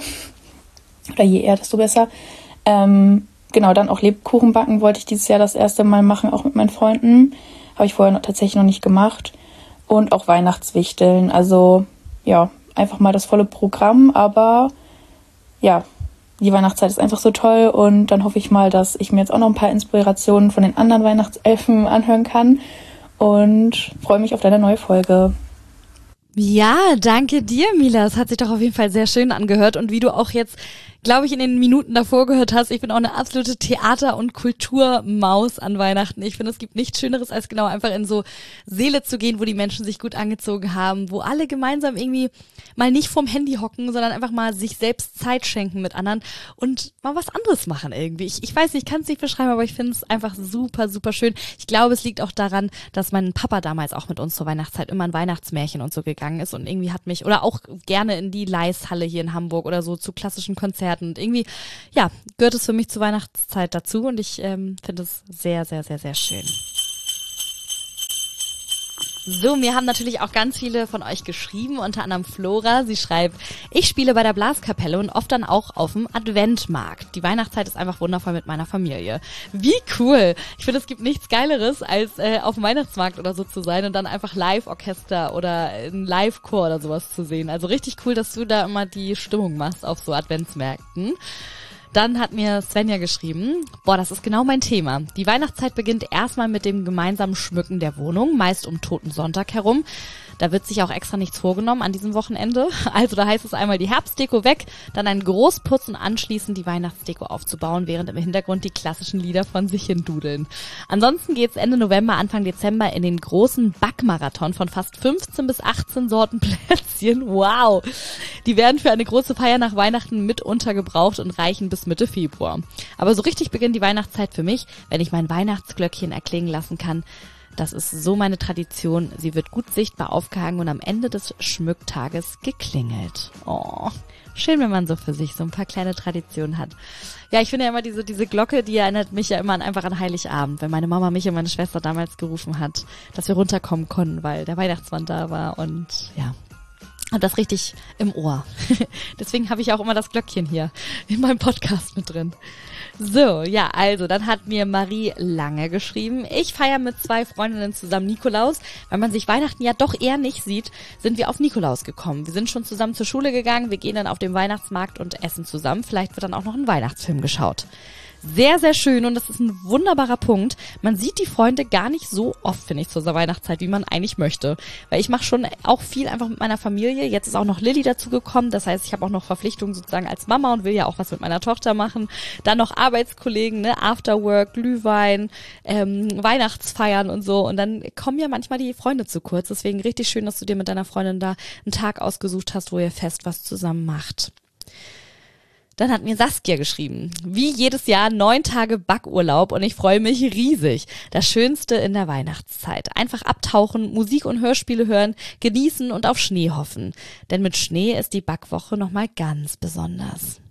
Oder je eher, desto besser. Ähm, genau, dann auch Lebkuchen backen wollte ich dieses Jahr das erste Mal machen, auch mit meinen Freunden. Habe ich vorher noch, tatsächlich noch nicht gemacht. Und auch Weihnachtswichteln. Also ja, einfach mal das volle Programm, aber ja, die Weihnachtszeit ist einfach so toll und dann hoffe ich mal, dass ich mir jetzt auch noch ein paar Inspirationen von den anderen Weihnachtselfen anhören kann und freue mich auf deine neue Folge. Ja, danke dir, Mila. Das hat sich doch auf jeden Fall sehr schön angehört und wie du auch jetzt, glaube ich, in den Minuten davor gehört hast, ich bin auch eine absolute Theater- und Kulturmaus an Weihnachten. Ich finde, es gibt nichts Schöneres, als genau einfach in so Säle zu gehen, wo die Menschen sich gut angezogen haben, wo alle gemeinsam irgendwie mal nicht vorm Handy hocken, sondern einfach mal sich selbst Zeit schenken mit anderen und mal was anderes machen irgendwie. Ich, ich weiß nicht, ich kann es nicht beschreiben, aber ich finde es einfach super, super schön. Ich glaube, es liegt auch daran, dass mein Papa damals auch mit uns zur Weihnachtszeit immer ein Weihnachtsmärchen und so gegangen ist und irgendwie hat mich, oder auch gerne in die Leishalle hier in Hamburg oder so zu klassischen Konzerten. Und irgendwie, ja, gehört es für mich zur Weihnachtszeit dazu und ich ähm, finde es sehr, sehr, sehr, sehr schön. So, mir haben natürlich auch ganz viele von euch geschrieben, unter anderem Flora. Sie schreibt, ich spiele bei der Blaskapelle und oft dann auch auf dem Adventmarkt. Die Weihnachtszeit ist einfach wundervoll mit meiner Familie. Wie cool! Ich finde, es gibt nichts Geileres, als äh, auf dem Weihnachtsmarkt oder so zu sein und dann einfach Live-Orchester oder ein Live-Chor oder sowas zu sehen. Also richtig cool, dass du da immer die Stimmung machst auf so Adventsmärkten. Dann hat mir Svenja geschrieben, boah, das ist genau mein Thema. Die Weihnachtszeit beginnt erstmal mit dem gemeinsamen Schmücken der Wohnung, meist um Totensonntag herum. Da wird sich auch extra nichts vorgenommen an diesem Wochenende. Also da heißt es einmal die Herbstdeko weg, dann ein Großputz und anschließend die Weihnachtsdeko aufzubauen, während im Hintergrund die klassischen Lieder von sich hin dudeln. Ansonsten geht's Ende November, Anfang Dezember in den großen Backmarathon von fast fünfzehn bis achtzehn Sorten Plätzchen. Wow! Die werden für eine große Feier nach Weihnachten mit untergebraucht und reichen bis Mitte Februar. Aber so richtig beginnt die Weihnachtszeit für mich, wenn ich mein Weihnachtsglöckchen erklingen lassen kann. Das ist so meine Tradition. Sie wird gut sichtbar aufgehangen und am Ende des Schmücktages geklingelt. Oh, schön, wenn man so für sich so ein paar kleine Traditionen hat. Ja, ich finde ja immer diese diese Glocke, die erinnert mich ja immer an, einfach an Heiligabend, wenn meine Mama mich und meine Schwester damals gerufen hat, dass wir runterkommen konnten, weil der Weihnachtsmann da war und ja, und das richtig im Ohr. Deswegen habe ich auch immer das Glöckchen hier in meinem Podcast mit drin. So, ja, also, dann hat mir Marie Lange geschrieben. Ich feiere mit zwei Freundinnen zusammen Nikolaus. Weil man sich Weihnachten ja doch eher nicht sieht, sind wir auf Nikolaus gekommen. Wir sind schon zusammen zur Schule gegangen. Wir gehen dann auf den Weihnachtsmarkt und essen zusammen. Vielleicht wird dann auch noch ein Weihnachtsfilm geschaut. Sehr, sehr schön und das ist ein wunderbarer Punkt. Man sieht die Freunde gar nicht so oft, finde ich, zur Weihnachtszeit, wie man eigentlich möchte. Weil ich mache schon auch viel einfach mit meiner Familie. Jetzt ist auch noch Lilly dazu gekommen. Das heißt, ich habe auch noch Verpflichtungen sozusagen als Mama und will ja auch was mit meiner Tochter machen. Dann noch Arbeitskollegen, ne, Afterwork, Glühwein, ähm, Weihnachtsfeiern und so. Und dann kommen ja manchmal die Freunde zu kurz. Deswegen richtig schön, dass du dir mit deiner Freundin da einen Tag ausgesucht hast, wo ihr fest was zusammen macht. Dann hat mir Saskia geschrieben, wie jedes Jahr neun Tage Backurlaub und ich freue mich riesig. Das Schönste in der Weihnachtszeit. Einfach abtauchen, Musik und Hörspiele hören, genießen und auf Schnee hoffen. Denn mit Schnee ist die Backwoche nochmal ganz besonders.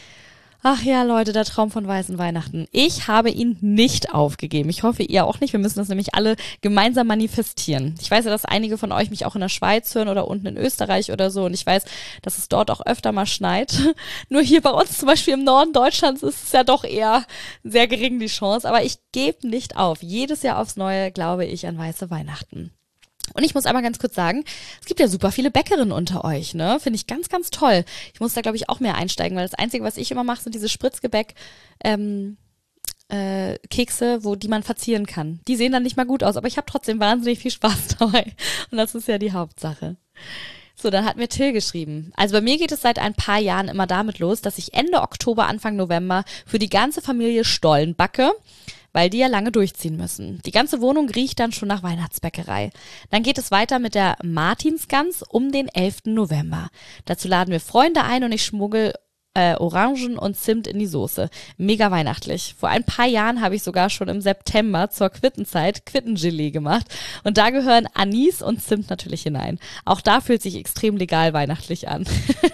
Ach ja, Leute, der Traum von weißen Weihnachten. Ich habe ihn nicht aufgegeben. Ich hoffe, ihr auch nicht. Wir müssen das nämlich alle gemeinsam manifestieren. Ich weiß ja, dass einige von euch mich auch in der Schweiz hören oder unten in Österreich oder so. Und ich weiß, dass es dort auch öfter mal schneit. Nur hier bei uns zum Beispiel im Norden Deutschlands ist es ja doch eher sehr gering die Chance. Aber ich gebe nicht auf. Jedes Jahr aufs Neue glaube ich an weiße Weihnachten. Und ich muss einmal ganz kurz sagen, es gibt ja super viele Bäckerinnen unter euch, ne? Finde ich ganz, ganz toll. Ich muss da, glaube ich, auch mehr einsteigen, weil das Einzige, was ich immer mache, sind diese Spritzgebäck, ähm, äh, Kekse, wo die man verzieren kann. Die sehen dann nicht mal gut aus, aber ich habe trotzdem wahnsinnig viel Spaß dabei. Und das ist ja die Hauptsache. So, dann hat mir Till geschrieben. Also bei mir geht es seit ein paar Jahren immer damit los, dass ich Ende Oktober, Anfang November für die ganze Familie Stollen backe, weil die ja lange durchziehen müssen. Die ganze Wohnung riecht dann schon nach Weihnachtsbäckerei. Dann geht es weiter mit der Martinsgans um den elften November. Dazu laden wir Freunde ein und ich schmuggel äh, Orangen und Zimt in die Soße. Mega weihnachtlich. Vor ein paar Jahren habe ich sogar schon im September zur Quittenzeit Quittengelee gemacht und da gehören Anis und Zimt natürlich hinein. Auch da fühlt sich extrem legal weihnachtlich an.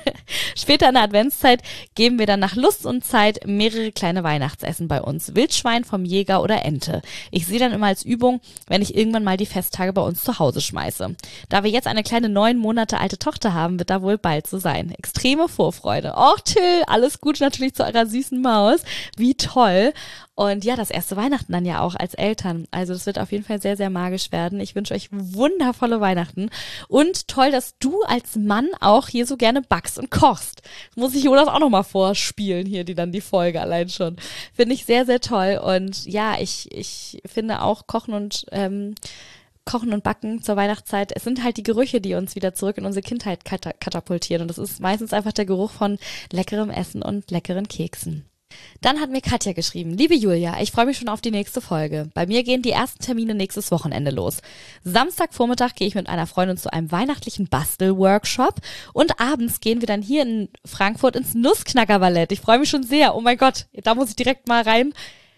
Später in der Adventszeit geben wir dann nach Lust und Zeit mehrere kleine Weihnachtsessen bei uns. Wildschwein vom Jäger oder Ente. Ich sehe dann immer als Übung, wenn ich irgendwann mal die Festtage bei uns zu Hause schmeiße. Da wir jetzt eine kleine neun Monate alte Tochter haben, wird da wohl bald so sein. Extreme Vorfreude. Och Till, alles Gute natürlich zu eurer süßen Maus. Wie toll. Und ja, das erste Weihnachten dann ja auch als Eltern. Also das wird auf jeden Fall sehr, sehr magisch werden. Ich wünsche euch wundervolle Weihnachten. Und toll, dass du als Mann auch hier so gerne backst und kochst. Das muss ich Jonas auch nochmal vorspielen hier, die dann die Folge allein schon. Finde ich sehr, sehr toll. Und ja, ich, ich finde auch Kochen und ähm, Kochen und Backen zur Weihnachtszeit, es sind halt die Gerüche, die uns wieder zurück in unsere Kindheit kata- katapultieren. Und das ist meistens einfach der Geruch von leckerem Essen und leckeren Keksen. Dann hat mir Katja geschrieben, liebe Julia, ich freue mich schon auf die nächste Folge. Bei mir gehen die ersten Termine nächstes Wochenende los. Samstagvormittag gehe ich mit einer Freundin zu einem weihnachtlichen Bastelworkshop und abends gehen wir dann hier in Frankfurt ins Nussknacker-Ballett. Ich freue mich schon sehr. Oh mein Gott, da muss ich direkt mal rein.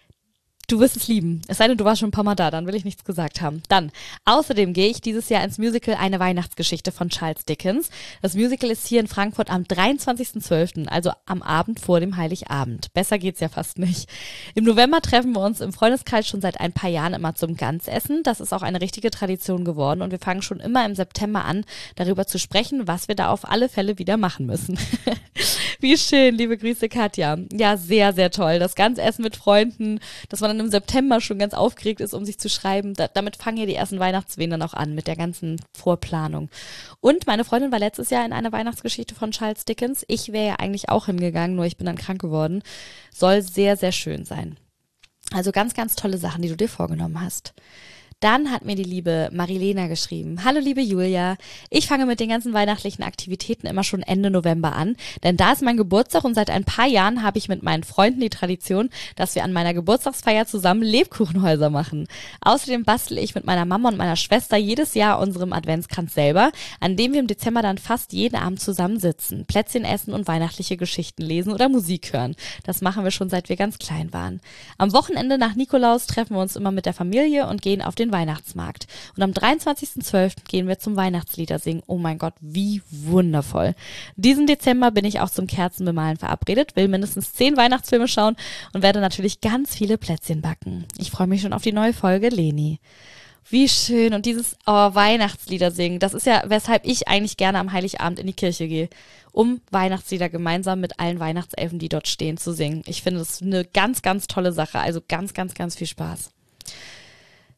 Du wirst es lieben. Es sei denn, du warst schon ein paar Mal da, dann will ich nichts gesagt haben. Dann, außerdem gehe ich dieses Jahr ins Musical Eine Weihnachtsgeschichte von Charles Dickens. Das Musical ist hier in Frankfurt am dreiundzwanzigsten zwölften, also am Abend vor dem Heiligabend. Besser geht's ja fast nicht. Im November treffen wir uns im Freundeskreis schon seit ein paar Jahren immer zum Gansessen. Das ist auch eine richtige Tradition geworden und wir fangen schon immer im September an, darüber zu sprechen, was wir da auf alle Fälle wieder machen müssen. Wie schön, liebe Grüße Katja. Ja, sehr, sehr toll. Das Gansessen mit Freunden, dass man dann im September schon ganz aufgeregt ist, um sich zu schreiben. Da, damit fangen ja die ersten Weihnachtswehen dann auch an, mit der ganzen Vorplanung. Und meine Freundin war letztes Jahr in einer Weihnachtsgeschichte von Charles Dickens. Ich wäre ja eigentlich auch hingegangen, nur ich bin dann krank geworden. Soll sehr, sehr schön sein. Also ganz, ganz tolle Sachen, die du dir vorgenommen hast. Dann hat mir die liebe Marilena geschrieben. Hallo liebe Julia, ich fange mit den ganzen weihnachtlichen Aktivitäten immer schon Ende November an, denn da ist mein Geburtstag und seit ein paar Jahren habe ich mit meinen Freunden die Tradition, dass wir an meiner Geburtstagsfeier zusammen Lebkuchenhäuser machen. Außerdem bastle ich mit meiner Mama und meiner Schwester jedes Jahr unserem Adventskranz selber, an dem wir im Dezember dann fast jeden Abend zusammen sitzen, Plätzchen essen und weihnachtliche Geschichten lesen oder Musik hören. Das machen wir schon seit wir ganz klein waren. Am Wochenende nach Nikolaus treffen wir uns immer mit der Familie und gehen auf den Weihnachtsmarkt. Und am dreiundzwanzigsten zwölften gehen wir zum Weihnachtslieder singen. Oh mein Gott, wie wundervoll. Diesen Dezember bin ich auch zum Kerzenbemalen verabredet, will mindestens zehn Weihnachtsfilme schauen und werde natürlich ganz viele Plätzchen backen. Ich freue mich schon auf die neue Folge, Leni. Wie schön. Und dieses oh, Weihnachtslieder singen, das ist ja, weshalb ich eigentlich gerne am Heiligabend in die Kirche gehe, um Weihnachtslieder gemeinsam mit allen Weihnachtselfen, die dort stehen, zu singen. Ich finde das eine ganz, ganz tolle Sache. Also ganz, ganz, ganz viel Spaß.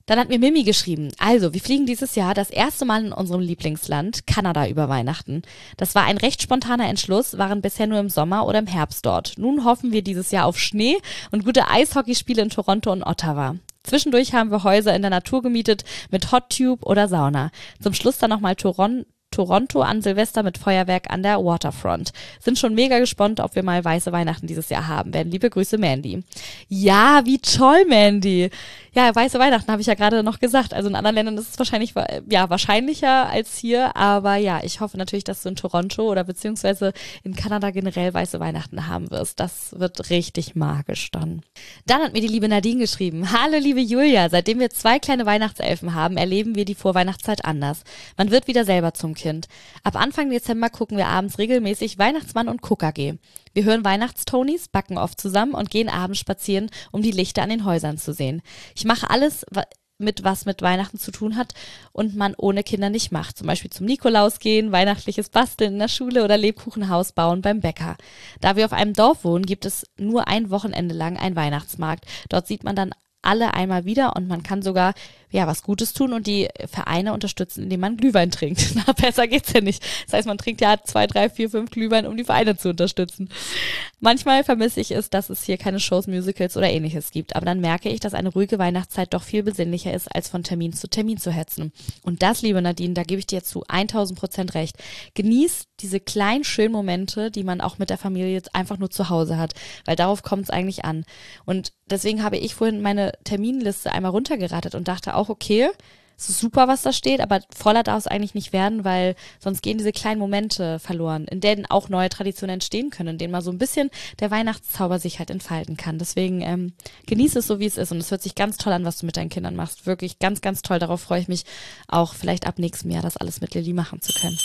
Dann hat mir Mimi geschrieben, also wir fliegen dieses Jahr das erste Mal in unserem Lieblingsland, Kanada, über Weihnachten. Das war ein recht spontaner Entschluss, waren bisher nur im Sommer oder im Herbst dort. Nun hoffen wir dieses Jahr auf Schnee und gute Eishockeyspiele in Toronto und Ottawa. Zwischendurch haben wir Häuser in der Natur gemietet mit Hot Tube oder Sauna. Zum Schluss dann nochmal Toronto. Toronto an Silvester mit Feuerwerk an der Waterfront. Sind schon mega gespannt, ob wir mal weiße Weihnachten dieses Jahr haben werden. Liebe Grüße, Mandy. Ja, wie toll, Mandy. Ja, weiße Weihnachten habe ich ja gerade noch gesagt. Also in anderen Ländern ist es wahrscheinlich ja wahrscheinlicher als hier. Aber ja, ich hoffe natürlich, dass du in Toronto oder beziehungsweise in Kanada generell weiße Weihnachten haben wirst. Das wird richtig magisch dann. Dann hat mir die liebe Nadine geschrieben. Hallo, liebe Julia. Seitdem wir zwei kleine Weihnachtselfen haben, erleben wir die Vorweihnachtszeit anders. Man wird wieder selber zum Kind. Ab Anfang Dezember gucken wir abends regelmäßig Weihnachtsmann und K K G. Wir hören Weihnachtstonys, backen oft zusammen und gehen abends spazieren, um die Lichter an den Häusern zu sehen. Ich mache alles mit, was mit Weihnachten zu tun hat und man ohne Kinder nicht macht. Zum Beispiel zum Nikolaus gehen, weihnachtliches Basteln in der Schule oder Lebkuchenhaus bauen beim Bäcker. Da wir auf einem Dorf wohnen, gibt es nur ein Wochenende lang einen Weihnachtsmarkt. Dort sieht man dann alle einmal wieder und man kann sogar ja was Gutes tun und die Vereine unterstützen, indem man Glühwein trinkt. Na, besser geht's ja nicht. Das heißt, man trinkt ja zwei, drei, vier, fünf Glühwein, um die Vereine zu unterstützen. Manchmal vermisse ich es, dass es hier keine Shows, Musicals oder ähnliches gibt, aber dann merke ich, dass eine ruhige Weihnachtszeit doch viel besinnlicher ist, als von Termin zu Termin zu hetzen. Und das, liebe Nadine, da gebe ich dir zu tausend Prozent recht. Genieß diese kleinen, schönen Momente, die man auch mit der Familie jetzt einfach nur zu Hause hat, weil darauf kommt es eigentlich an. Und deswegen habe ich vorhin meine Terminliste einmal runtergerattert und dachte auch, okay, es ist super, was da steht, aber voller darf es eigentlich nicht werden, weil sonst gehen diese kleinen Momente verloren, in denen auch neue Traditionen entstehen können, in denen mal so ein bisschen der Weihnachtszauber sich halt entfalten kann. Deswegen ähm, genieße es so, wie es ist und es hört sich ganz toll an, was du mit deinen Kindern machst. Wirklich ganz, ganz toll. Darauf freue ich mich auch vielleicht ab nächstem Jahr, das alles mit Lilly machen zu können.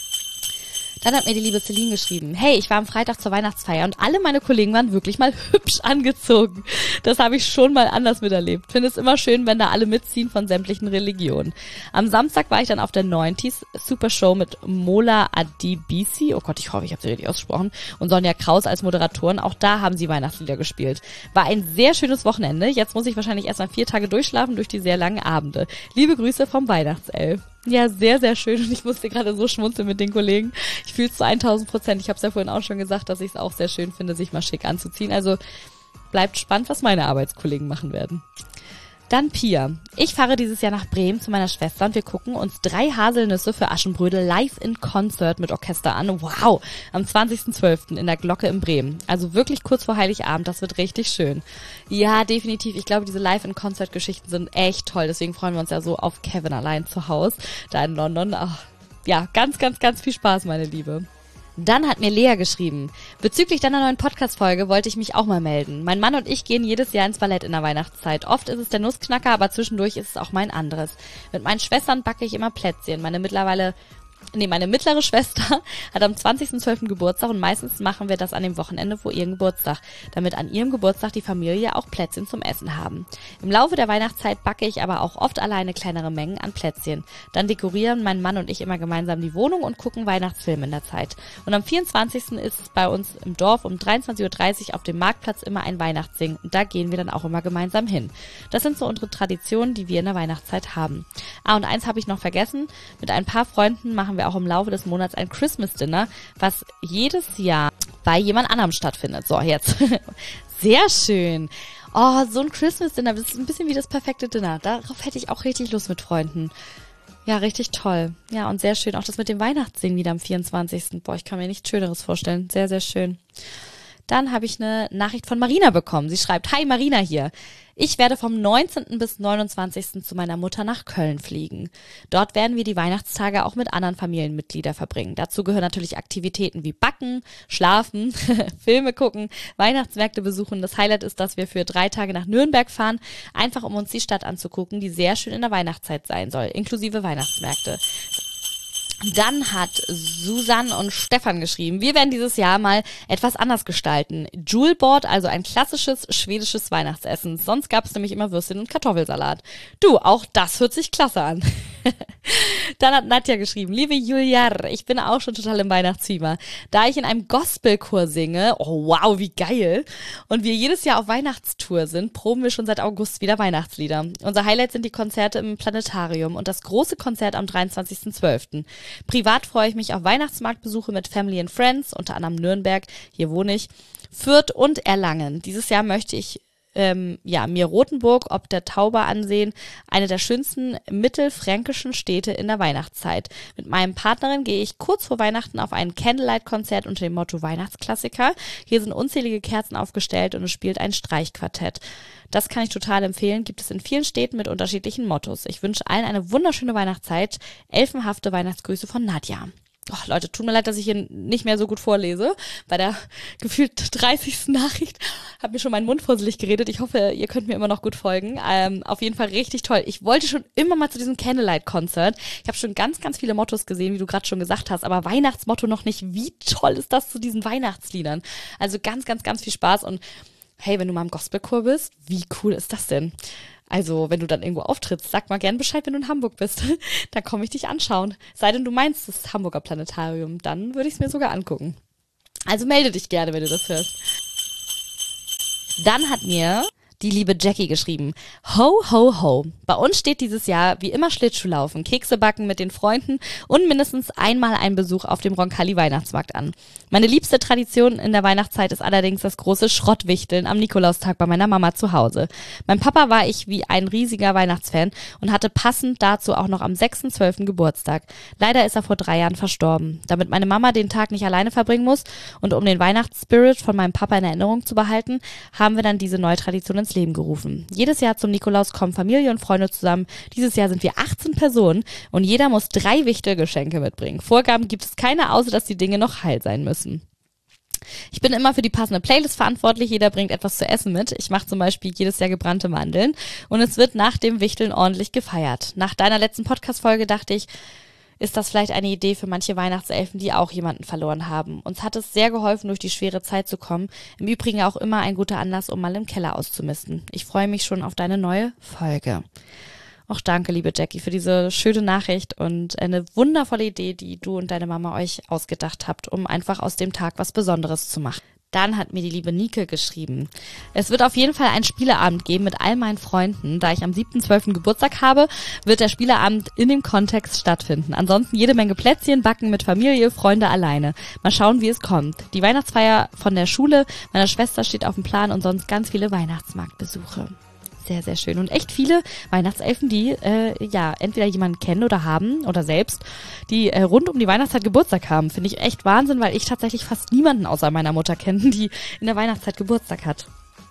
Dann hat mir die liebe Celine geschrieben, hey, ich war am Freitag zur Weihnachtsfeier und alle meine Kollegen waren wirklich mal hübsch angezogen. Das habe ich schon mal anders miterlebt. Finde es immer schön, wenn da alle mitziehen von sämtlichen Religionen. Am Samstag war ich dann auf der neunziger Super Show mit Mola Adebisi, oh Gott, ich hoffe, ich habe sie richtig ausgesprochen, und Sonja Kraus als Moderatorin. Auch da haben sie Weihnachtslieder gespielt. War ein sehr schönes Wochenende. Jetzt muss ich wahrscheinlich erst mal vier Tage durchschlafen durch die sehr langen Abende. Liebe Grüße vom Weihnachtself. Ja, sehr, sehr schön und ich musste gerade so schmunzeln mit den Kollegen. Ich fühle es zu tausend Prozent. Ich habe es ja vorhin auch schon gesagt, dass ich es auch sehr schön finde, sich mal schick anzuziehen. Also bleibt spannend, was meine Arbeitskollegen machen werden. Dann Pia. Ich fahre dieses Jahr nach Bremen zu meiner Schwester und wir gucken uns drei Haselnüsse für Aschenbrödel live in Konzert mit Orchester an. Wow! Am zwanzigsten zwölften in der Glocke in Bremen. Also wirklich kurz vor Heiligabend, das wird richtig schön. Ja, definitiv. Ich glaube, diese Live-in-Konzert-Geschichten sind echt toll. Deswegen freuen wir uns ja so auf Kevin allein zu Hause, da in London. Ach, ja, ganz, ganz, ganz viel Spaß, meine Liebe. Dann hat mir Lea geschrieben, bezüglich deiner neuen Podcast-Folge wollte ich mich auch mal melden. Mein Mann und ich gehen jedes Jahr ins Ballett in der Weihnachtszeit. Oft ist es der Nussknacker, aber zwischendurch ist es auch mein anderes. Mit meinen Schwestern backe ich immer Plätzchen. Meine mittlerweile... Nee, meine mittlere Schwester hat am zwanzigsten zwölften Geburtstag und meistens machen wir das an dem Wochenende vor ihrem Geburtstag, damit an ihrem Geburtstag die Familie auch Plätzchen zum Essen haben. Im Laufe der Weihnachtszeit backe ich aber auch oft alleine kleinere Mengen an Plätzchen. Dann dekorieren mein Mann und ich immer gemeinsam die Wohnung und gucken Weihnachtsfilme in der Zeit. Und am vierundzwanzigsten ist es bei uns im Dorf um dreiundzwanzig Uhr dreißig auf dem Marktplatz immer ein Weihnachtssingen und da gehen wir dann auch immer gemeinsam hin. Das sind so unsere Traditionen, die wir in der Weihnachtszeit haben. Ah, und eins habe ich noch vergessen. Mit ein paar Freunden machen wir auch im Laufe des Monats ein Christmas Dinner, was jedes Jahr bei jemand anderem stattfindet. So, jetzt. Sehr schön. Oh, so ein Christmas Dinner, das ist ein bisschen wie das perfekte Dinner. Darauf hätte ich auch richtig Lust mit Freunden. Ja, richtig toll. Ja, und sehr schön. Auch das mit dem Weihnachtssingen wieder am vierundzwanzigsten Boah, ich kann mir nichts Schöneres vorstellen. Sehr, sehr schön. Dann habe ich eine Nachricht von Marina bekommen. Sie schreibt, hi Marina hier. Ich werde vom neunzehnten bis neunundzwanzigsten zu meiner Mutter nach Köln fliegen. Dort werden wir die Weihnachtstage auch mit anderen Familienmitgliedern verbringen. Dazu gehören natürlich Aktivitäten wie Backen, Schlafen, Filme gucken, Weihnachtsmärkte besuchen. Das Highlight ist, dass wir für drei Tage nach Nürnberg fahren, einfach um uns die Stadt anzugucken, die sehr schön in der Weihnachtszeit sein soll, inklusive Weihnachtsmärkte. Dann hat Susanne und Stefan geschrieben, wir werden dieses Jahr mal etwas anders gestalten. Julebord, also ein klassisches schwedisches Weihnachtsessen. Sonst gab es nämlich immer Würstchen und Kartoffelsalat. Du, auch das hört sich klasse an. Dann hat Nadja geschrieben, liebe Julia, ich bin auch schon total im Weihnachtsfieber. Da ich in einem Gospelchor singe, oh wow, wie geil, und wir jedes Jahr auf Weihnachtstour sind, proben wir schon seit August wieder Weihnachtslieder. Unser Highlight sind die Konzerte im Planetarium und das große Konzert am dreiundzwanzigsten zwölften Privat freue ich mich auf Weihnachtsmarktbesuche mit Family and Friends, unter anderem Nürnberg, hier wohne ich, Fürth und Erlangen. Dieses Jahr möchte ich Ähm, ja, mir Rothenburg ob der Tauber ansehen, eine der schönsten mittelfränkischen Städte in der Weihnachtszeit. Mit meinem Partnerin gehe ich kurz vor Weihnachten auf ein Candlelight-Konzert unter dem Motto Weihnachtsklassiker. Hier sind unzählige Kerzen aufgestellt und es spielt ein Streichquartett. Das kann ich total empfehlen, gibt es in vielen Städten mit unterschiedlichen Mottos. Ich wünsche allen eine wunderschöne Weihnachtszeit. Elfenhafte Weihnachtsgrüße von Nadja. Oh, Leute, tut mir leid, dass ich hier nicht mehr so gut vorlese. Bei der gefühlt dreißigsten Nachricht hat mir schon mein Mund fusselig geredet. Ich hoffe, ihr könnt mir immer noch gut folgen. Ähm, auf jeden Fall richtig toll. Ich wollte schon immer mal zu diesem Candlelight-Konzert. Ich habe schon ganz, ganz viele Mottos gesehen, wie du gerade schon gesagt hast, aber Weihnachtsmotto noch nicht. Wie toll ist das zu diesen Weihnachtsliedern? Also ganz, ganz, ganz viel Spaß und hey, wenn du mal im Gospelchor bist, wie cool ist das denn? Also, wenn du dann irgendwo auftrittst, sag mal gern Bescheid, wenn du in Hamburg bist. Dann komme ich dich anschauen. Sei denn, du meinst das Hamburger Planetarium, dann würde ich es mir sogar angucken. Also melde dich gerne, wenn du das hörst. Dann hat mir die liebe Jackie geschrieben, ho, ho, ho. Bei uns steht dieses Jahr wie immer Schlittschuhlaufen, Kekse backen mit den Freunden und mindestens einmal ein Besuch auf dem Roncalli Weihnachtsmarkt an. Meine liebste Tradition in der Weihnachtszeit ist allerdings das große Schrottwichteln am Nikolaustag bei meiner Mama zu Hause. Mein Papa war ich wie ein riesiger Weihnachtsfan und hatte passend dazu auch noch am sechsten zwölften Geburtstag. Leider ist er vor drei Jahren verstorben. Damit meine Mama den Tag nicht alleine verbringen muss und um den Weihnachtsspirit von meinem Papa in Erinnerung zu behalten, haben wir dann diese neue Tradition ins Leben gerufen. Jedes Jahr zum Nikolaus kommen Familie und Freunde zusammen. Dieses Jahr sind wir achtzehn Personen und jeder muss drei Wichtelgeschenke mitbringen. Vorgaben gibt es keine, außer dass die Dinge noch heil sein müssen. Ich bin immer für die passende Playlist verantwortlich. Jeder bringt etwas zu essen mit. Ich mache zum Beispiel jedes Jahr gebrannte Mandeln und es wird nach dem Wichteln ordentlich gefeiert. Nach deiner letzten Podcast-Folge dachte ich, ist das vielleicht eine Idee für manche Weihnachtselfen, die auch jemanden verloren haben. Uns hat es sehr geholfen, durch die schwere Zeit zu kommen. Im Übrigen auch immer ein guter Anlass, um mal im Keller auszumisten. Ich freue mich schon auf deine neue Folge. Auch danke, liebe Jackie, für diese schöne Nachricht und eine wundervolle Idee, die du und deine Mama euch ausgedacht habt, um einfach aus dem Tag was Besonderes zu machen. Dann hat mir die liebe Nike geschrieben. Es wird auf jeden Fall einen Spieleabend geben mit all meinen Freunden. Da ich am siebten zwölften Geburtstag habe, wird der Spieleabend in dem Kontext stattfinden. Ansonsten jede Menge Plätzchen backen mit Familie, Freunde alleine. Mal schauen, wie es kommt. Die Weihnachtsfeier von der Schule meiner Schwester steht auf dem Plan und sonst ganz viele Weihnachtsmarktbesuche. Sehr, sehr schön. Und echt viele Weihnachtselfen, die äh, ja entweder jemanden kennen oder haben oder selbst, die äh, rund um die Weihnachtszeit Geburtstag haben. Finde ich echt Wahnsinn, weil ich tatsächlich fast niemanden außer meiner Mutter kenne, die in der Weihnachtszeit Geburtstag hat.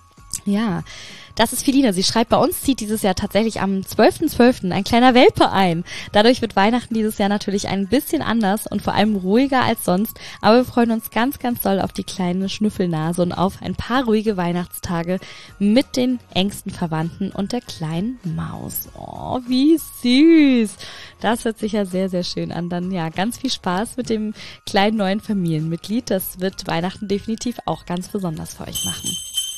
Ja, das ist Feline. Sie schreibt, bei uns zieht dieses Jahr tatsächlich am zwölften zwölften ein kleiner Welpe ein. Dadurch wird Weihnachten dieses Jahr natürlich ein bisschen anders und vor allem ruhiger als sonst. Aber wir freuen uns ganz, ganz doll auf die kleine Schnüffelnase und auf ein paar ruhige Weihnachtstage mit den engsten Verwandten und der kleinen Maus. Oh, wie süß. Das hört sich ja sehr, sehr schön an. Dann ja, ganz viel Spaß mit dem kleinen neuen Familienmitglied. Das wird Weihnachten definitiv auch ganz besonders für euch machen.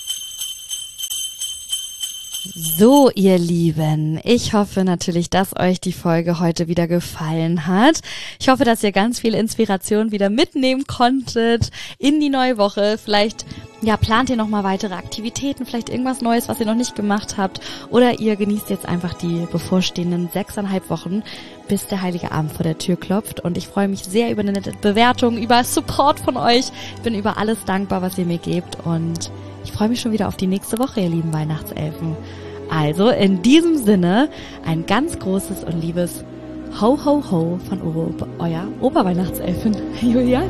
So, ihr Lieben, ich hoffe natürlich, dass euch die Folge heute wieder gefallen hat. Ich hoffe, dass ihr ganz viel Inspiration wieder mitnehmen konntet in die neue Woche. Vielleicht ja, plant ihr nochmal weitere Aktivitäten, vielleicht irgendwas Neues, was ihr noch nicht gemacht habt. Oder ihr genießt jetzt einfach die bevorstehenden sechseinhalb Wochen, bis der Heilige Abend vor der Tür klopft. Und ich freue mich sehr über eine nette Bewertung, über Support von euch. Ich bin über alles dankbar, was ihr mir gebt. Und ich freue mich schon wieder auf die nächste Woche, ihr lieben Weihnachtselfen. Also in diesem Sinne ein ganz großes und liebes Ho, ho, ho von Ober, euer Oberweihnachtselfen Julia.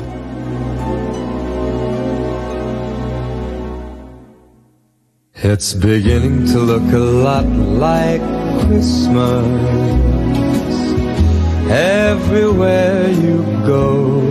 It's beginning to look a lot like Christmas everywhere you go.